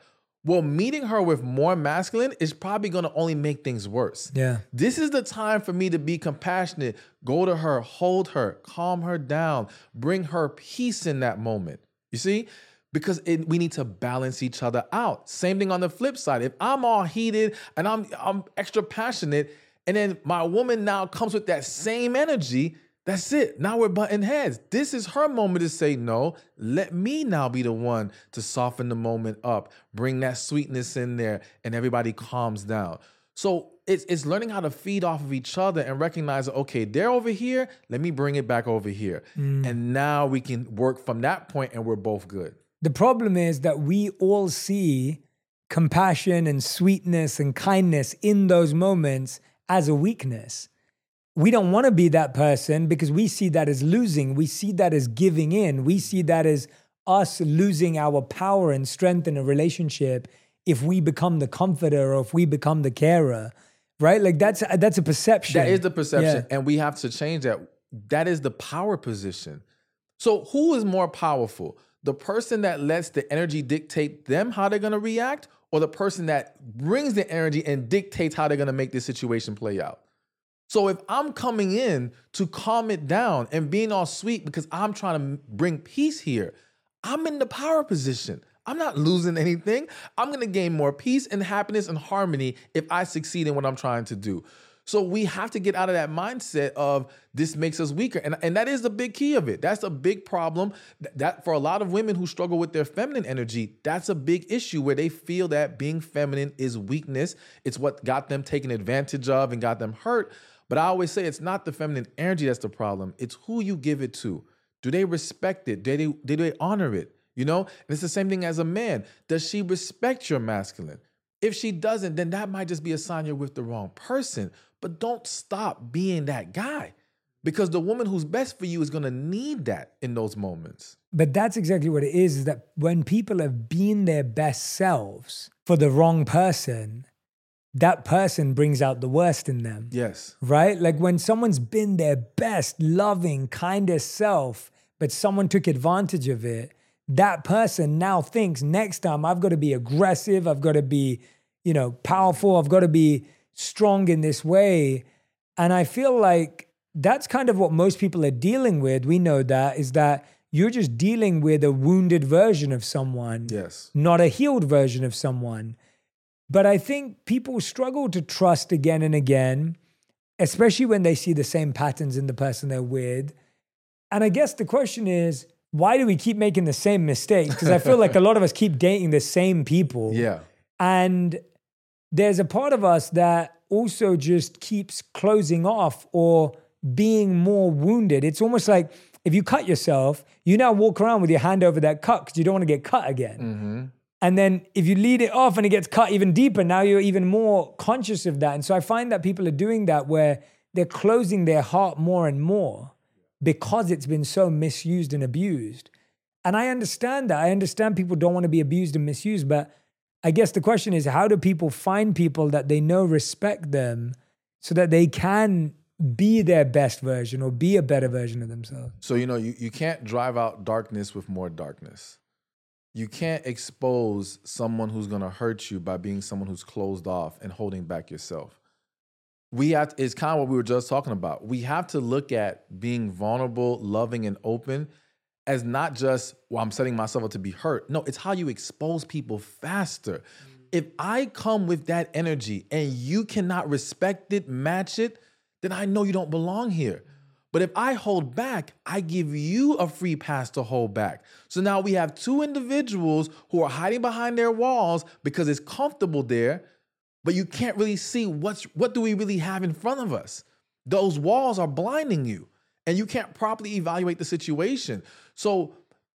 Well, meeting her with more masculine is probably going to only make things worse. Yeah. This is the time for me to be compassionate. Go to her, hold her, calm her down, bring her peace in that moment. You see? Because it, we need to balance each other out. Same thing on the flip side. If I'm all heated and I'm I'm extra passionate, and then my woman now comes with that same energy, that's it. Now we're butting heads. This is her moment to say, no, let me now be the one to soften the moment up, bring that sweetness in there, and everybody calms down. So it's, it's learning how to feed off of each other and recognize, okay, they're over here, let me bring it back over here. Mm. And now we can work from that point and we're both good. The problem is that we all see compassion and sweetness and kindness in those moments as a weakness. We don't want to be that person because we see that as losing. We see that as giving in. We see that as us losing our power and strength in a relationship if we become the comforter or if we become the carer, right? Like that's that's a perception. That is the perception, yeah. And we have to change that. That is the power position. So who is more powerful? The person that lets the energy dictate them how they're going to react, or the person that brings the energy and dictates how they're going to make this situation play out? So if I'm coming in to calm it down and being all sweet because I'm trying to bring peace here, I'm in the power position. I'm not losing anything. I'm going to gain more peace and happiness and harmony if I succeed in what I'm trying to do. So we have to get out of that mindset of this makes us weaker. And, and that is the big key of it. That's a big problem. That for a lot of women who struggle with their feminine energy, that's a big issue where they feel that being feminine is weakness. It's what got them taken advantage of and got them hurt. But I always say it's not the feminine energy that's the problem. It's who you give it to. Do they respect it? Do they, do they honor it? You know, and it's the same thing as a man. Does she respect your masculine? If she doesn't, then that might just be a sign you're with the wrong person. But don't stop being that guy, because the woman who's best for you is going to need that in those moments. But that's exactly what it is, is that when people have been their best selves for the wrong person, that person brings out the worst in them. Yes. Right? Like when someone's been their best, loving, kindest self, but someone took advantage of it, that person now thinks next time I've got to be aggressive, I've got to be, you know, powerful, I've got to be strong in this way. And I feel like that's kind of what most people are dealing with. We know that is that you're just dealing with a wounded version of someone, yes, not a healed version of someone. But I think people struggle to trust again and again, especially when they see the same patterns in the person they're with. And I guess the question is, why do we keep making the same mistakes? Because I feel like a lot of us keep dating the same people. Yeah. And there's a part of us that also just keeps closing off or being more wounded. It's almost like if you cut yourself, you now walk around with your hand over that cut because you don't want to get cut again. Mm-hmm. And then if you lead it off and it gets cut even deeper, now you're even more conscious of that. And so I find that people are doing that where they're closing their heart more and more because it's been so misused and abused. And I understand that. I understand people don't want to be abused and misused, but I guess the question is, how do people find people that they know respect them so that they can be their best version or be a better version of themselves? So, you know, you, you can't drive out darkness with more darkness. You can't expose someone who's going to hurt you by being someone who's closed off and holding back yourself. We have to, it's kind of what we were just talking about. We have to look at being vulnerable, loving, and open as not just, well, I'm setting myself up to be hurt. No, it's how you expose people faster. Mm-hmm. If I come with that energy and you cannot respect it, match it, then I know you don't belong here. But if I hold back, I give you a free pass to hold back. So now we have two individuals who are hiding behind their walls because it's comfortable there, but you can't really see what's what do we really have in front of us. Those walls are blinding you, and you can't properly evaluate the situation. So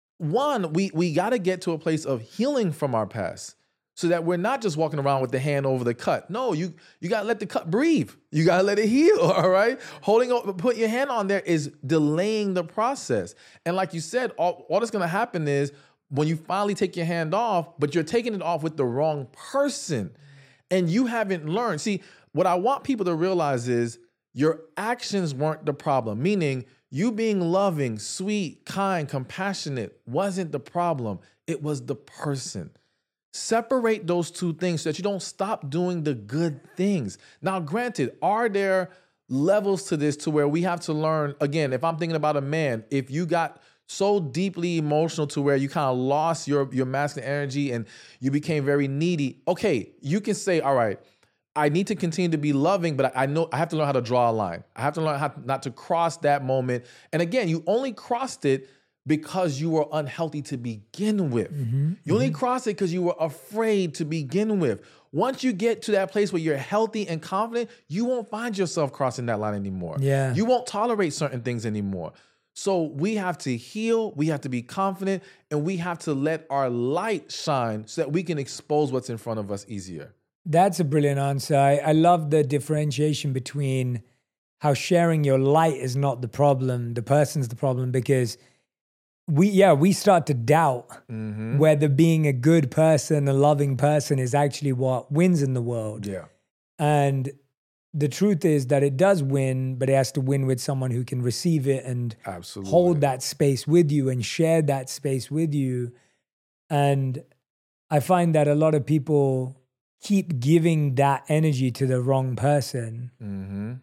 one, we, we got to get to a place of healing from our past so that we're not just walking around with the hand over the cut. No, you you got to let the cut breathe. You got to let it heal, all right? Holding up, putting your hand on there is delaying the process. And like you said, all, all that's going to happen is when you finally take your hand off, but you're taking it off with the wrong person and you haven't learned. See, what I want people to realize is your actions weren't the problem, meaning you being loving, sweet, kind, compassionate wasn't the problem. It was the person. Separate those two things so that you don't stop doing the good things. Now, granted, are there levels to this to where we have to learn, again, if I'm thinking about a man, if you got so deeply emotional to where you kind of lost your, your masculine energy and you became very needy, okay, you can say, all right, I need to continue to be loving, but I know I have to learn how to draw a line. I have to learn how not to cross that moment. And again, you only crossed it because you were unhealthy to begin with. Mm-hmm, you only mm-hmm. crossed it because you were afraid to begin with. Once you get to that place where you're healthy and confident, you won't find yourself crossing that line anymore. Yeah. You won't tolerate certain things anymore. So we have to heal, we have to be confident, and we have to let our light shine so that we can expose what's in front of us easier. That's a brilliant answer. I, I love the differentiation between how sharing your light is not the problem, the person's the problem, because we, yeah, we start to doubt mm-hmm. whether being a good person, a loving person is actually what wins in the world. Yeah. And the truth is that it does win, but it has to win with someone who can receive it and Absolutely. hold that space with you and share that space with you. And I find that a lot of people keep giving that energy to the wrong person mm-hmm.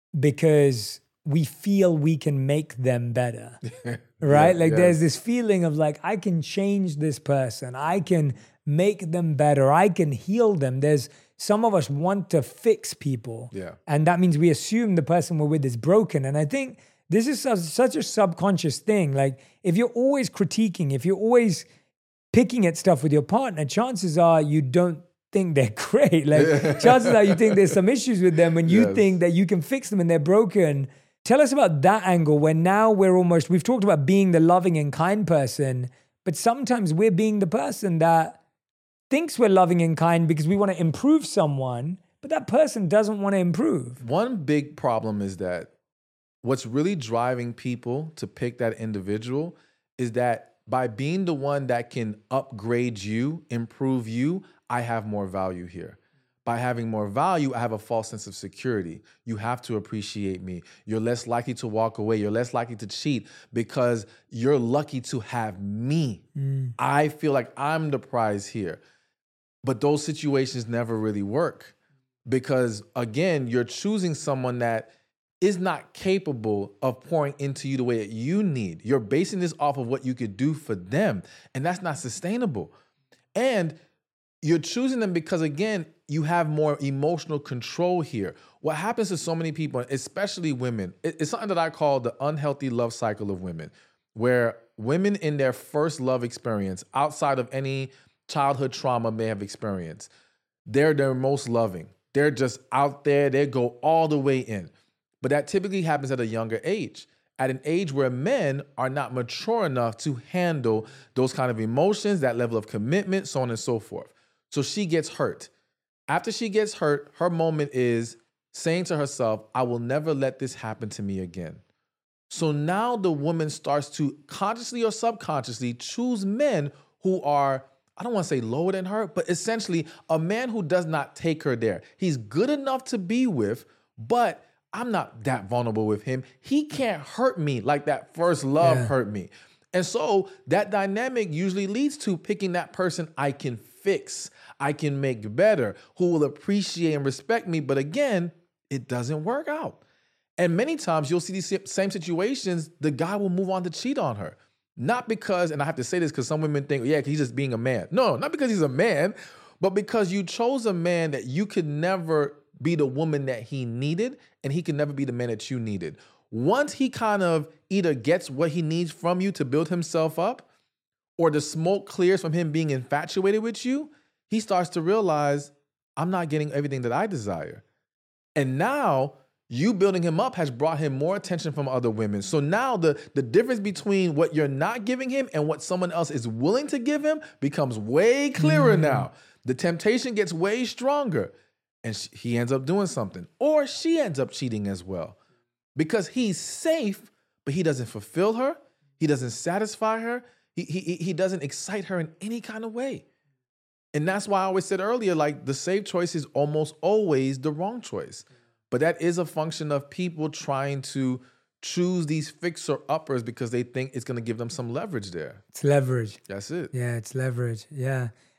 because we feel we can make them better, right? Yeah, like yes. There's this feeling of like, I can change this person. I can make them better. I can heal them. There's some of us want to fix people. Yeah. And that means we assume the person we're with is broken. And I think this is such, such a subconscious thing. Like if you're always critiquing, if you're always picking at stuff with your partner, chances are you don't think they're great. Like chances are you think there's some issues with them and you yes. think that you can fix them and they're broken. Tell us about that angle where now we're almost, we've talked about being the loving and kind person, but sometimes we're being the person that thinks we're loving and kind because we want to improve someone, but that person doesn't want to improve. One big problem is that what's really driving people to pick that individual is that by being the one that can upgrade you, improve you, I have more value here. By having more value, I have a false sense of security. You have to appreciate me. You're less likely to walk away. You're less likely to cheat because you're lucky to have me. Mm. I feel like I'm the prize here. But those situations never really work because, again, you're choosing someone that is not capable of pouring into you the way that you need. You're basing this off of what you could do for them, and that's not sustainable. And you're choosing them because, again, you have more emotional control here. What happens to so many people, especially women, it's something that I call the unhealthy love cycle of women, where women in their first love experience, outside of any childhood trauma may have experienced, they're their most loving. They're just out there. They go all the way in. But that typically happens at a younger age, at an age where men are not mature enough to handle those kind of emotions, that level of commitment, so on and so forth. So she gets hurt. After she gets hurt, her moment is saying to herself, I will never let this happen to me again. So now the woman starts to consciously or subconsciously choose men who are, I don't want to say lower than her, but essentially a man who does not take her there. He's good enough to be with, but I'm not that vulnerable with him. He can't hurt me like that first love yeah. hurt me. And so that dynamic usually leads to picking that person I can fix, I can make better, who will appreciate and respect me. But again, it doesn't work out. And many times you'll see these same situations, the guy will move on to cheat on her. Not because, and I have to say this because some women think, yeah, he's just being a man. No, not because he's a man, but because you chose a man that you could never be the woman that he needed, and he could never be the man that you needed. Once he kind of either gets what he needs from you to build himself up, or the smoke clears from him being infatuated with you, he starts to realize, I'm not getting everything that I desire. And now you building him up has brought him more attention from other women. So now the, the difference between what you're not giving him and what someone else is willing to give him becomes way clearer mm. now. The temptation gets way stronger. And she, he ends up doing something. Or she ends up cheating as well. Because he's safe, but he doesn't fulfill her. He doesn't satisfy her. He, he, he doesn't excite her in any kind of way. And that's why I always said earlier, like the safe choice is almost always the wrong choice. But that is a function of people trying to choose these fixer-uppers because they think it's going to give them some leverage there. It's leverage. That's it. Yeah, it's leverage. Yeah.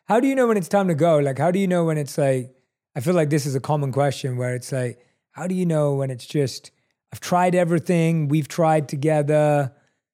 how do you know when it's time to go? Like, how do you know when it's like, I feel like this is a common question where it's like, how do you know when it's just, I've tried everything, we've tried together,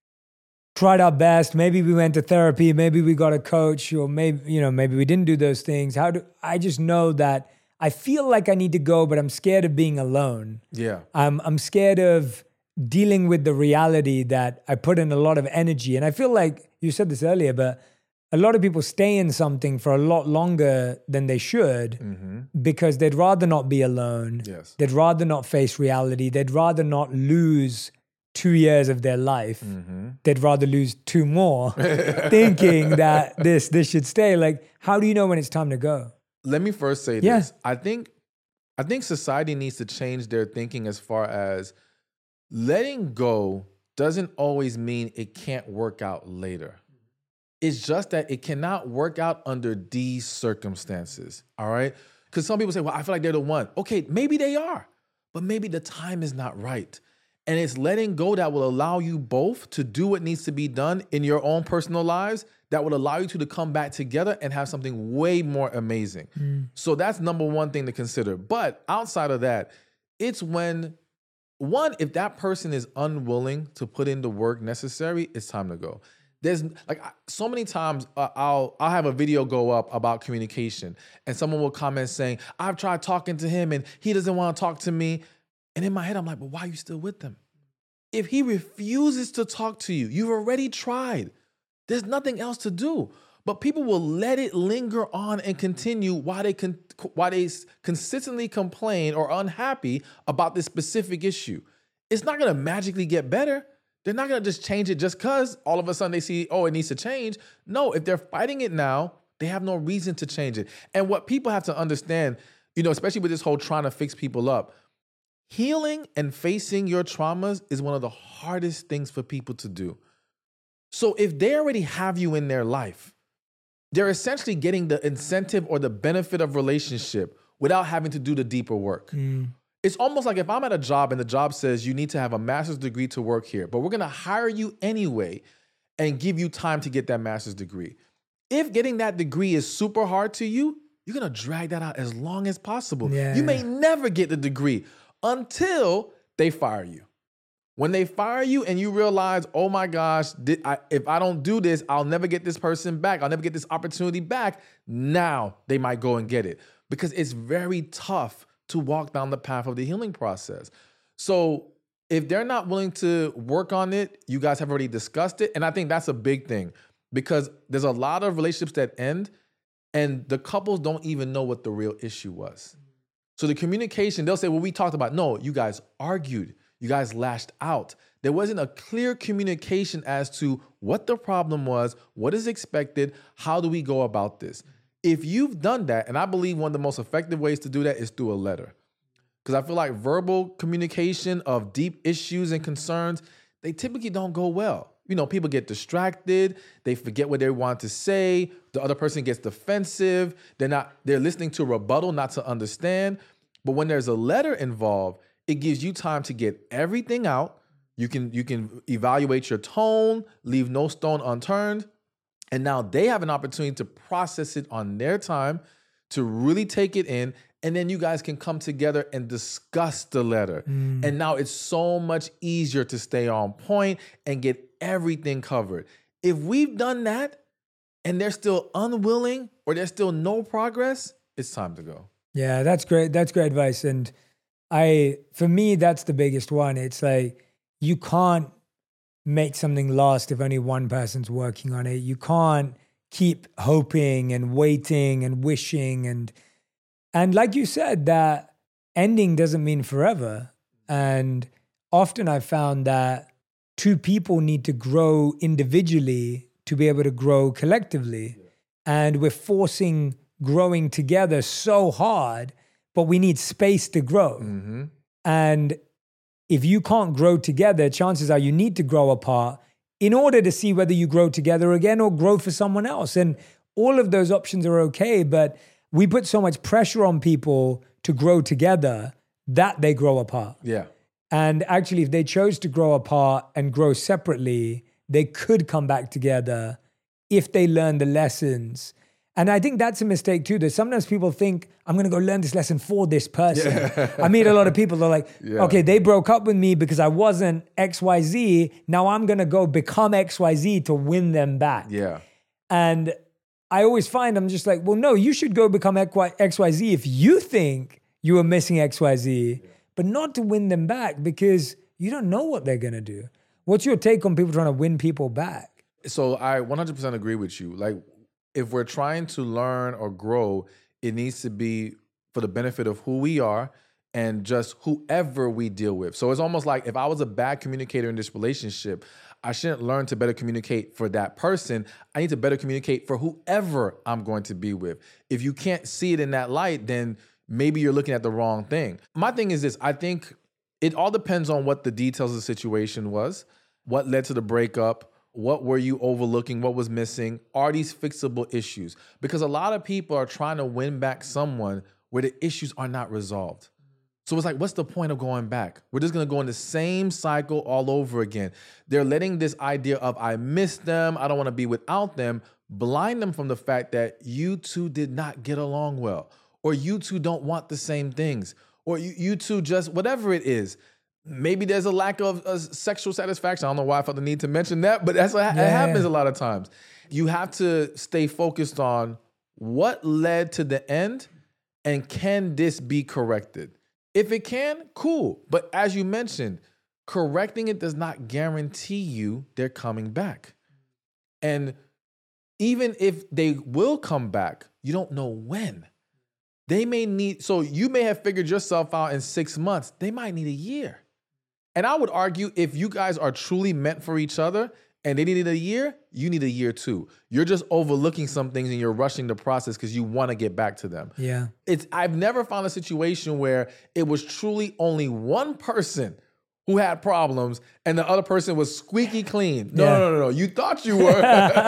tried our best, maybe we went to therapy, maybe we got a coach, or maybe, you know, maybe we didn't do those things. How do, I just know that I feel like I need to go, but I'm scared of being alone. Yeah. I'm I'm scared of dealing with the reality that I put in a lot of energy. And I feel like, you said this earlier, but a lot of people stay in something for a lot longer than they should Mm-hmm. because they'd rather not be alone. Yes. They'd rather not face reality. They'd rather not lose two years of their life. Mm-hmm. They'd rather lose two more thinking that this this should stay. Like, how do you know when it's time to go? Let me first say Yeah. this. I think I think society needs to change their thinking as far as letting go doesn't always mean it can't work out later. It's just that it cannot work out under these circumstances, all right? Because some people say, well, I feel like they're the one. Okay, maybe they are, but maybe the time is not right. And it's letting go that will allow you both to do what needs to be done in your own personal lives that would allow you two to come back together and have something way more amazing. Mm. So that's number one thing to consider. But outside of that, it's when, one, if that person is unwilling to put in the work necessary, it's time to go. There's like I- so many times uh, I'll I'll have a video go up about communication and someone will comment saying, I've tried talking to him and he doesn't want to talk to me. And in my head, I'm like, well, why are you still with them? If he refuses to talk to you, you've already tried. There's nothing else to do. But people will let it linger on and continue while they con- while they s- consistently complain or unhappy about this specific issue. It's not going to magically get better. They're not going to just change it just because all of a sudden they see, oh, it needs to change. No, if they're fighting it now, they have no reason to change it. And what people have to understand, you know, especially with this whole trying to fix people up, healing and facing your traumas is one of the hardest things for people to do. So if they already have you in their life, they're essentially getting the incentive or the benefit of relationship without having to do the deeper work. Mm. It's almost like if I'm at a job and the job says you need to have a master's degree to work here, but we're going to hire you anyway and give you time to get that master's degree. If getting that degree is super hard to you, you're going to drag that out as long as possible. Yeah. You may never get the degree until they fire you. When they fire you and you realize, oh my gosh, did I, if I don't do this, I'll never get this person back. I'll never get this opportunity back. Now they might go and get it because it's very tough to walk down the path of the healing process. So if they're not willing to work on it, you guys have already discussed it. And I think that's a big thing because there's a lot of relationships that end and the couples don't even know what the real issue was. So the communication, they'll say, well, we talked about, no, you guys argued. You guys lashed out. There wasn't a clear communication as to what the problem was, what is expected, how do we go about this? If you've done that, and I believe one of the most effective ways to do that is through a letter. Because I feel like verbal communication of deep issues and concerns, they typically don't go well. You know, people get distracted, they forget what they want to say, the other person gets defensive, they're not, they're listening to rebuttal, not to understand. But when there's a letter involved, it gives you time to get everything out. You can, you can evaluate your tone, leave no stone unturned. And now they have an opportunity to process it on their time, to really take it in. And then you guys can come together and discuss the letter. Mm. And now it's so much easier to stay on point and get everything covered. If we've done that and they're still unwilling or there's still no progress, it's time to go. Yeah, that's great. That's great advice. And I, for me, that's the biggest one. It's like, you can't make something last if only one person's working on it. You can't keep hoping and waiting and wishing. And, and like you said, that ending doesn't mean forever. And often I've found that two people need to grow individually to be able to grow collectively. Yeah. And we're forcing growing together so hard, but we need space to grow. Mm-hmm. And if you can't grow together, chances are you need to grow apart in order to see whether you grow together again or grow for someone else. And all of those options are okay, but we put so much pressure on people to grow together that they grow apart. Yeah. And actually, if they chose to grow apart and grow separately, they could come back together if they learn the lessons. And I think that's a mistake too. That sometimes people think, I'm going to go learn this lesson for this person. Yeah. I meet a lot of people, they're like, yeah. okay, they broke up with me because I wasn't X Y Z. Now I'm going to go become X Y Z to win them back. Yeah. And I always find I'm just like, well, no, you should go become X Y Z if you think you were missing X Y Z, yeah. but not to win them back because you don't know what they're going to do. What's your take on people trying to win people back? So I one hundred percent agree with you. Like, if we're trying to learn or grow, it needs to be for the benefit of who we are and just whoever we deal with. So it's almost like if I was a bad communicator in this relationship, I shouldn't learn to better communicate for that person. I need to better communicate for whoever I'm going to be with. If you can't see it in that light, then maybe you're looking at the wrong thing. My thing is this, I think it all depends on what the details of the situation was, what led to the breakup, what were you overlooking? What was missing? Are these fixable issues? Because a lot of people are trying to win back someone where the issues are not resolved. So it's like, what's the point of going back? We're just going to go in the same cycle all over again. They're letting this idea of I miss them, I don't want to be without them, blind them from the fact that you two did not get along well, or you two don't want the same things, or you, you two just, whatever it is. Maybe there's a lack of uh, sexual satisfaction. I don't know why I felt the need to mention that, but that's what yeah. it happens a lot of times. You have to stay focused on what led to the end and can this be corrected? If it can, cool. But as you mentioned, correcting it does not guarantee you they're coming back. And even if they will come back, you don't know when. They may need, so you may have figured yourself out in six months. They might need a year. And I would argue if you guys are truly meant for each other and they needed a year, you need a year too. You're just overlooking some things and you're rushing the process because you want to get back to them. Yeah. It's I've never found a situation where it was truly only one person who had problems and the other person was squeaky clean. No, yeah. no, no, no. You thought you were,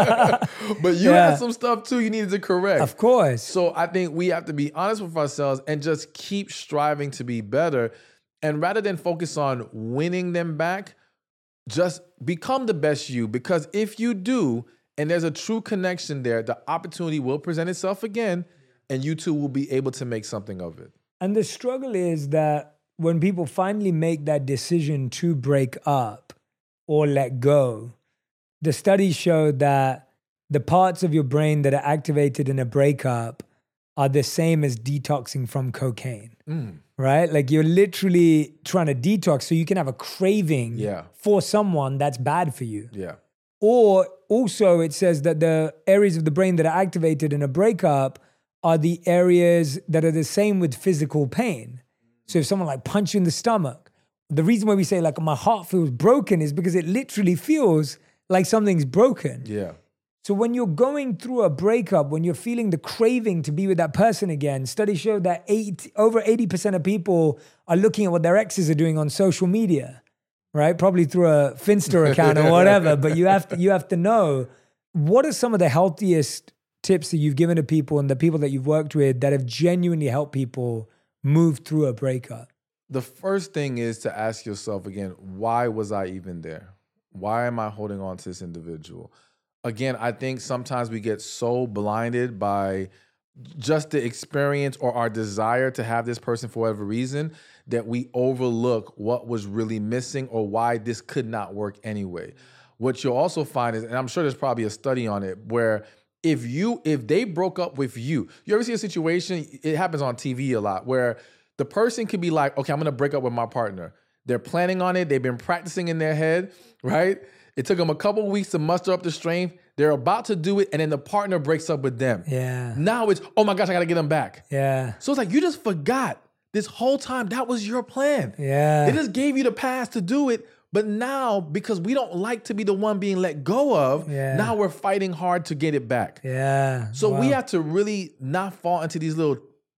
but you yeah. had some stuff too you needed to correct. Of course. So I think we have to be honest with ourselves and just keep striving to be better. And rather than focus on winning them back, just become the best you. Because if you do, and there's a true connection there, the opportunity will present itself again, and you two will be able to make something of it. And the struggle is that when people finally make that decision to break up or let go, the studies show that the parts of your brain that are activated in a breakup are the same as detoxing from cocaine. Mm. Right? Like you're literally trying to detox so you can have a craving yeah. for someone that's bad for you. Yeah. Or also it says that the areas of the brain that are activated in a breakup are the areas that are the same with physical pain. So if someone like punch you in the stomach, the reason why we say like my heart feels broken is because it literally feels like something's broken. Yeah. So when you're going through a breakup, when you're feeling the craving to be with that person again, studies show that eight, over eighty percent of people are looking at what their exes are doing on social media, right? Probably through a Finsta account or whatever, but you have to, you have to know, what are some of the healthiest tips that you've given to people and the people that you've worked with that have genuinely helped people move through a breakup? The first thing is to ask yourself again, why was I even there? Why am I holding on to this individual? Again, I think sometimes we get so blinded by just the experience or our desire to have this person for whatever reason that we overlook what was really missing or why this could not work anyway. What you'll also find is, and I'm sure there's probably a study on it, where if you if they broke up with you, you ever see a situation, it happens on T V a lot, where the person could be like, okay, I'm going to break up with my partner. They're planning on it. They've been practicing in their head, right? It took them a couple of weeks to muster up the strength. They're about to do it, and then the partner breaks up with them. Yeah. Now it's, oh my gosh, I got to get them back. Yeah. So it's like, you just forgot this whole time that was your plan. Yeah. They just gave you the pass to do it, but now, because we don't like to be the one being let go of, yeah. now we're fighting hard to get it back. Yeah. So wow. we have to really not fall into these little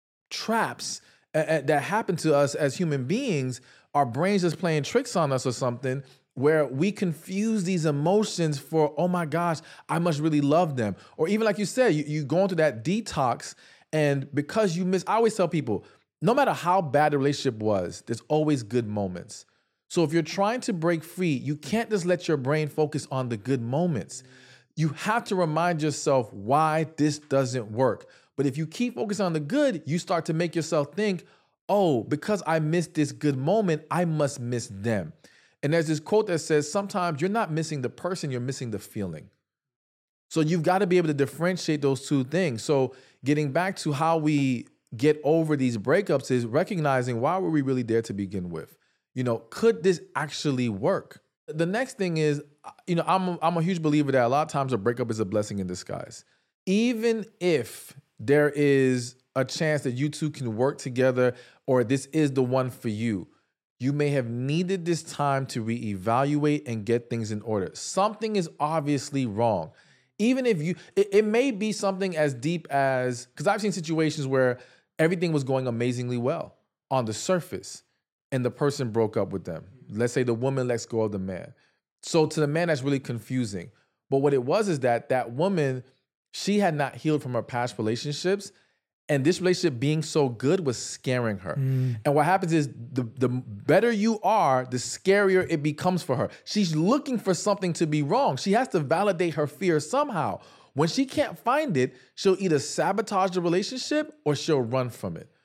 traps uh, uh, that happen to us as human beings. Our brains just playing tricks on us or something, where we confuse these emotions for, oh my gosh, I must really love them. Or even like you said, you, you go into that detox, and because you miss, I always tell people, no matter how bad the relationship was, there's always good moments. So if you're trying to break free, you can't just let your brain focus on the good moments. you have to remind yourself why this doesn't work. But if you keep focusing on the good, you start to make yourself think, oh, because I missed this good moment, I must miss them. And there's this quote that says, sometimes you're not missing the person, you're missing the feeling. So you've got to be able to differentiate those two things. So getting back to how we get over these breakups is recognizing, why were we really there to begin with? You know, could this actually work? The next thing is, you know, I'm a, I'm a huge believer that a lot of times a breakup is a blessing in disguise. Even if there is a chance that you two can work together or this is the one for you, you may have needed this time to reevaluate and get things in order. Something is obviously wrong. Even if you, it, it may be something as deep as, because I've seen situations where everything was going amazingly well on the surface and the person broke up with them. Let's say the woman lets go of the man. So to the man, that's really confusing. But what it was is that that woman, she had not healed from her past relationships. And this relationship being so good was scaring her. Mm. And what happens is the, the better you are, the scarier it becomes for her. She's looking for something to be wrong. She has to validate her fear somehow. When she can't find it, she'll either sabotage the relationship or she'll run from it.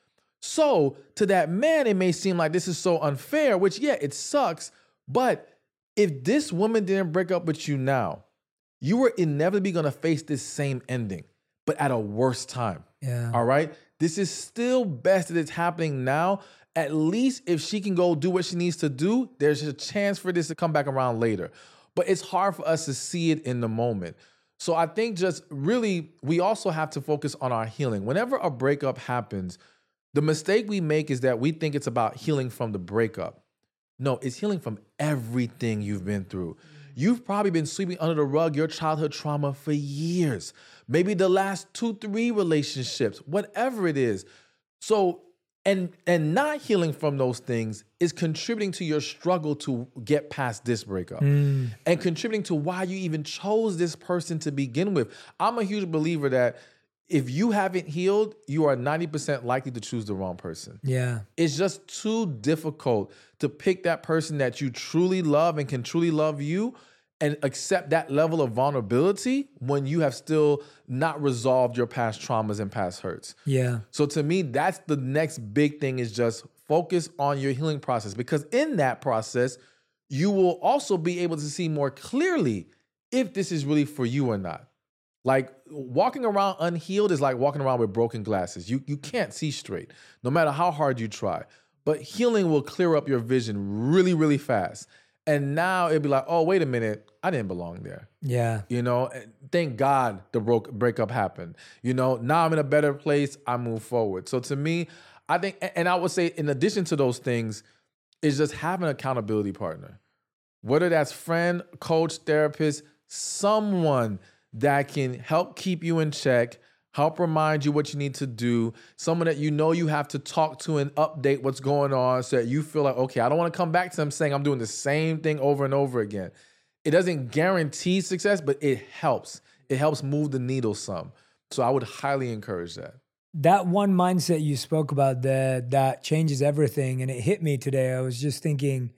So to that man, it may seem like this is so unfair, which, yeah, it sucks. But if this woman didn't break up with you now, you were inevitably going to face this same ending, but at a worse time. Yeah. All right. This is still best that it's happening now. At least if she can go do what she needs to do, there's a chance for this to come back around later. But it's hard for us to see it in the moment. So I think just really, we also have to focus on our healing. Whenever a breakup happens, the mistake we make is that we think it's about healing from the breakup. No, it's healing from everything you've been through. You've probably been sweeping under the rug your childhood trauma for years. Maybe the last two, three relationships, whatever it is. So, and and not healing from those things is contributing to your struggle to get past this breakup mm. and contributing to why you even chose this person to begin with. I'm a huge believer that if you haven't healed, you are ninety percent likely to choose the wrong person. Yeah. It's just too difficult to pick that person that you truly love and can truly love you and accept that level of vulnerability when you have still not resolved your past traumas and past hurts. Yeah. So to me, that's the next big thing, is just focus on your healing process, because in that process, you will also be able to see more clearly if this is really for you or not. Like walking around unhealed is like walking around with broken glasses. You, you can't see straight, no matter how hard you try. But healing will clear up your vision really, really fast. And now it'd be like, oh, wait a minute, I didn't belong there. Yeah. You know, thank God the broke breakup happened. You know, now I'm in a better place, I move forward. So to me, I think, and I would say in addition to those things, is just have an accountability partner. Whether that's friend, coach, therapist, someone that can help keep you in check, help remind you what you need to do, someone that you know you have to talk to and update what's going on so that you feel like, okay, I don't want to come back to them saying I'm doing the same thing over and over again. It doesn't guarantee success, but it helps. It helps move the needle some. So I would highly encourage that. That one mindset you spoke about there, that changes everything. And it hit me today. I was just thinking,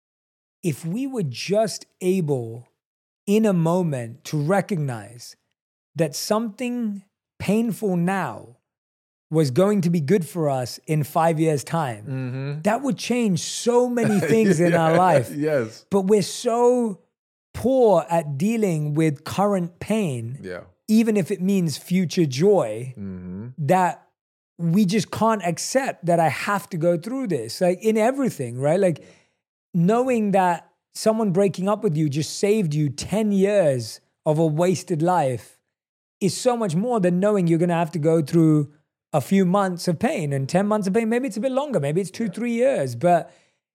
if we were just able in a moment to recognize that something painful now was going to be good for us in five years' time, mm-hmm. that would change so many things in yeah, our life. Yes. But we're so poor at dealing with current pain, yeah. even if it means future joy, mm-hmm. that we just can't accept that I have to go through this. Like in everything, right? Like knowing that someone breaking up with you just saved you ten years of a wasted life is so much more than knowing you're going to have to go through a few months of pain, and ten months of pain. Maybe it's a bit longer. Maybe it's two, three years. But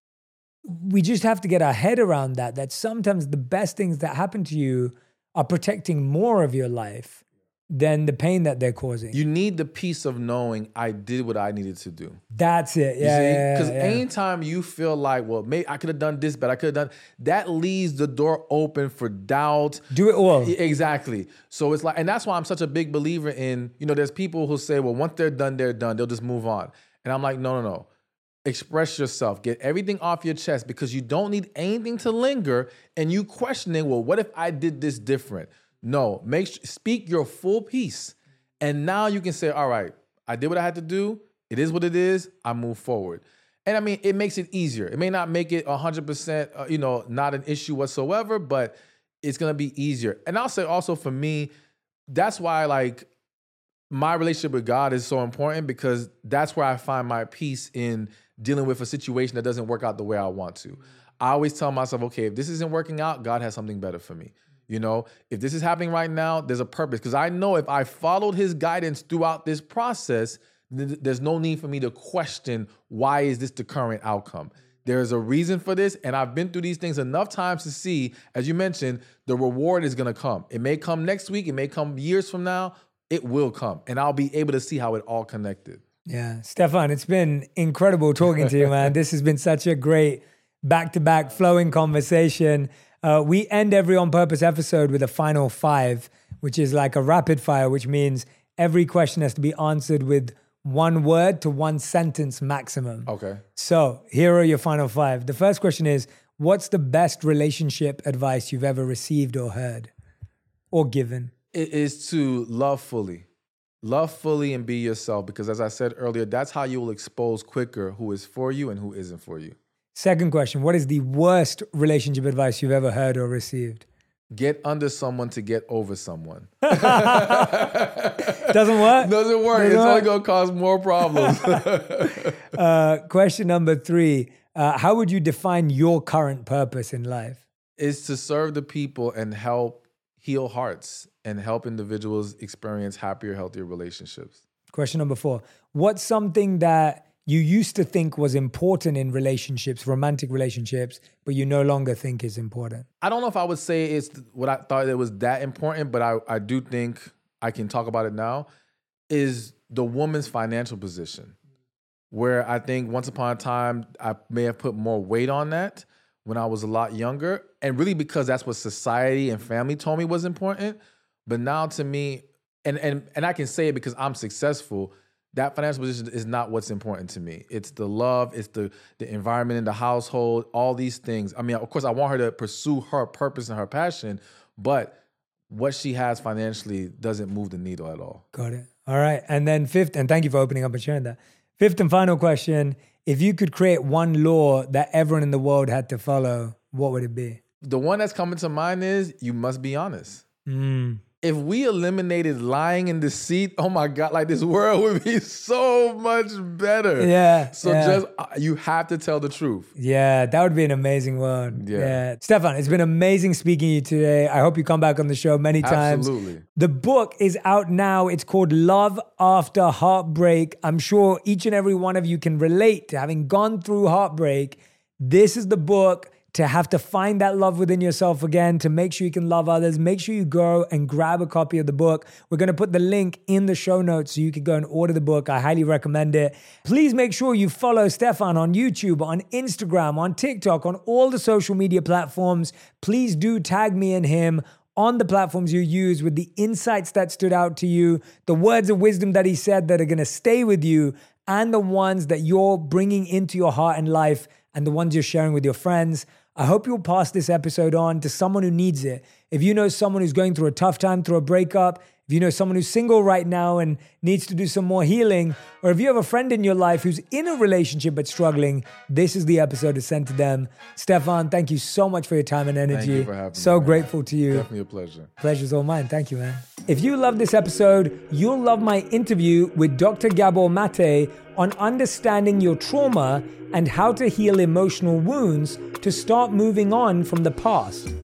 we just have to get our head around that, that sometimes the best things that happen to you are protecting more of your life than the pain that they're causing. You need the peace of knowing I did what I needed to do. That's it. Yeah. Because yeah, yeah, anytime you feel like, well, maybe I could have done this, but I could have done, that leaves the door open for doubt. Do it all. Exactly. So it's like, and that's why I'm such a big believer in, you know, there's people who say, well, once they're done, they're done. They'll just move on. And I'm like, no, no, no. Express yourself. Get everything off your chest, because you don't need anything to linger and you questioning, well, what if I did this different? No, make speak your full piece. And now you can say, all right, I did what I had to do. It is what it is. I move forward. And I mean, it makes it easier. It may not make it one hundred percent, uh, you know, not an issue whatsoever, but it's going to be easier. And I'll say also for me, that's why like my relationship with God is so important, because that's where I find my peace in dealing with a situation that doesn't work out the way I want to. I always tell myself, okay, if this isn't working out, God has something better for me. You know, if this is happening right now, there's a purpose. Because I know if I followed his guidance throughout this process, th- there's no need for me to question, why is this the current outcome? There's a reason for this. And I've been through these things enough times to see, as you mentioned, the reward is going to come. It may come next week. It may come years from now. It will come. And I'll be able to see how it all connected. Yeah. Stefan, it's been incredible talking to you, man. This has been such a great back-to-back flowing conversation. Uh, we end every On Purpose episode with a final five, which is like a rapid fire, which means every question has to be answered with one word to one sentence maximum. Okay. So here are your final five. The first question is, what's the best relationship advice you've ever received or heard or given? It is to love fully. Love fully and be yourself, because as I said earlier, that's how you will expose quicker who is for you and who isn't for you. Second question, what is the worst relationship advice you've ever heard or received? Get under someone to get over someone. Doesn't work? Doesn't work. Doesn't it's work? only going to cause more problems. uh, question number three, uh, how would you define your current purpose in life? Is to serve the people and help heal hearts and help individuals experience happier, healthier relationships. Question number four, what's something that you used to think was important in relationships, romantic relationships, but you no longer think is important? I don't know if I would say it's what I thought it was that important, but I, I do think I can talk about it now, is the woman's financial position, where I think once upon a time, I may have put more weight on that when I was a lot younger, and really because that's what society and family told me was important. But now to me, and and and I can say it because I'm successful, that financial position is not what's important to me. It's the love, it's the the environment in the household, all these things. I mean, of course, I want her to pursue her purpose and her passion, but what she has financially doesn't move the needle at all. Got it. All right. And then fifth, and thank you for opening up and sharing that. Fifth and final question, if you could create one law that everyone in the world had to follow, what would it be? The one that's coming to mind is you must be honest. Mm. If we eliminated lying and deceit, oh my God, like this world would be so much better. Yeah. So yeah. just, uh, you have to tell the truth. Yeah, that would be an amazing one. Yeah. yeah. Stefan, it's been amazing speaking to you today. I hope you come back on the show many times. Absolutely. The book is out now. It's called Love After Heartbreak. I'm sure each and every one of you can relate to having gone through heartbreak. This is the book to have to find that love within yourself again, to make sure you can love others. Make sure you go and grab a copy of the book. We're going to put the link in the show notes so you can go and order the book. I highly recommend it. Please make sure you follow Stefan on YouTube, on Instagram, on TikTok, on all the social media platforms. Please do tag me and him on the platforms you use with the insights that stood out to you, the words of wisdom that he said that are going to stay with you, and the ones that you're bringing into your heart and life, and the ones you're sharing with your friends. I hope you'll pass this episode on to someone who needs it. If you know someone who's going through a tough time, through a breakup, if you know someone who's single right now and needs to do some more healing, or if you have a friend in your life who's in a relationship but struggling, this is the episode to send to them. Stefan, thank you so much for your time and energy. Thank you for having so me. So grateful to you. Definitely a pleasure. Pleasure's all mine. Thank you, man. If you love this episode, you'll love my interview with Doctor Gabor Mate on understanding your trauma and how to heal emotional wounds to start moving on from the past.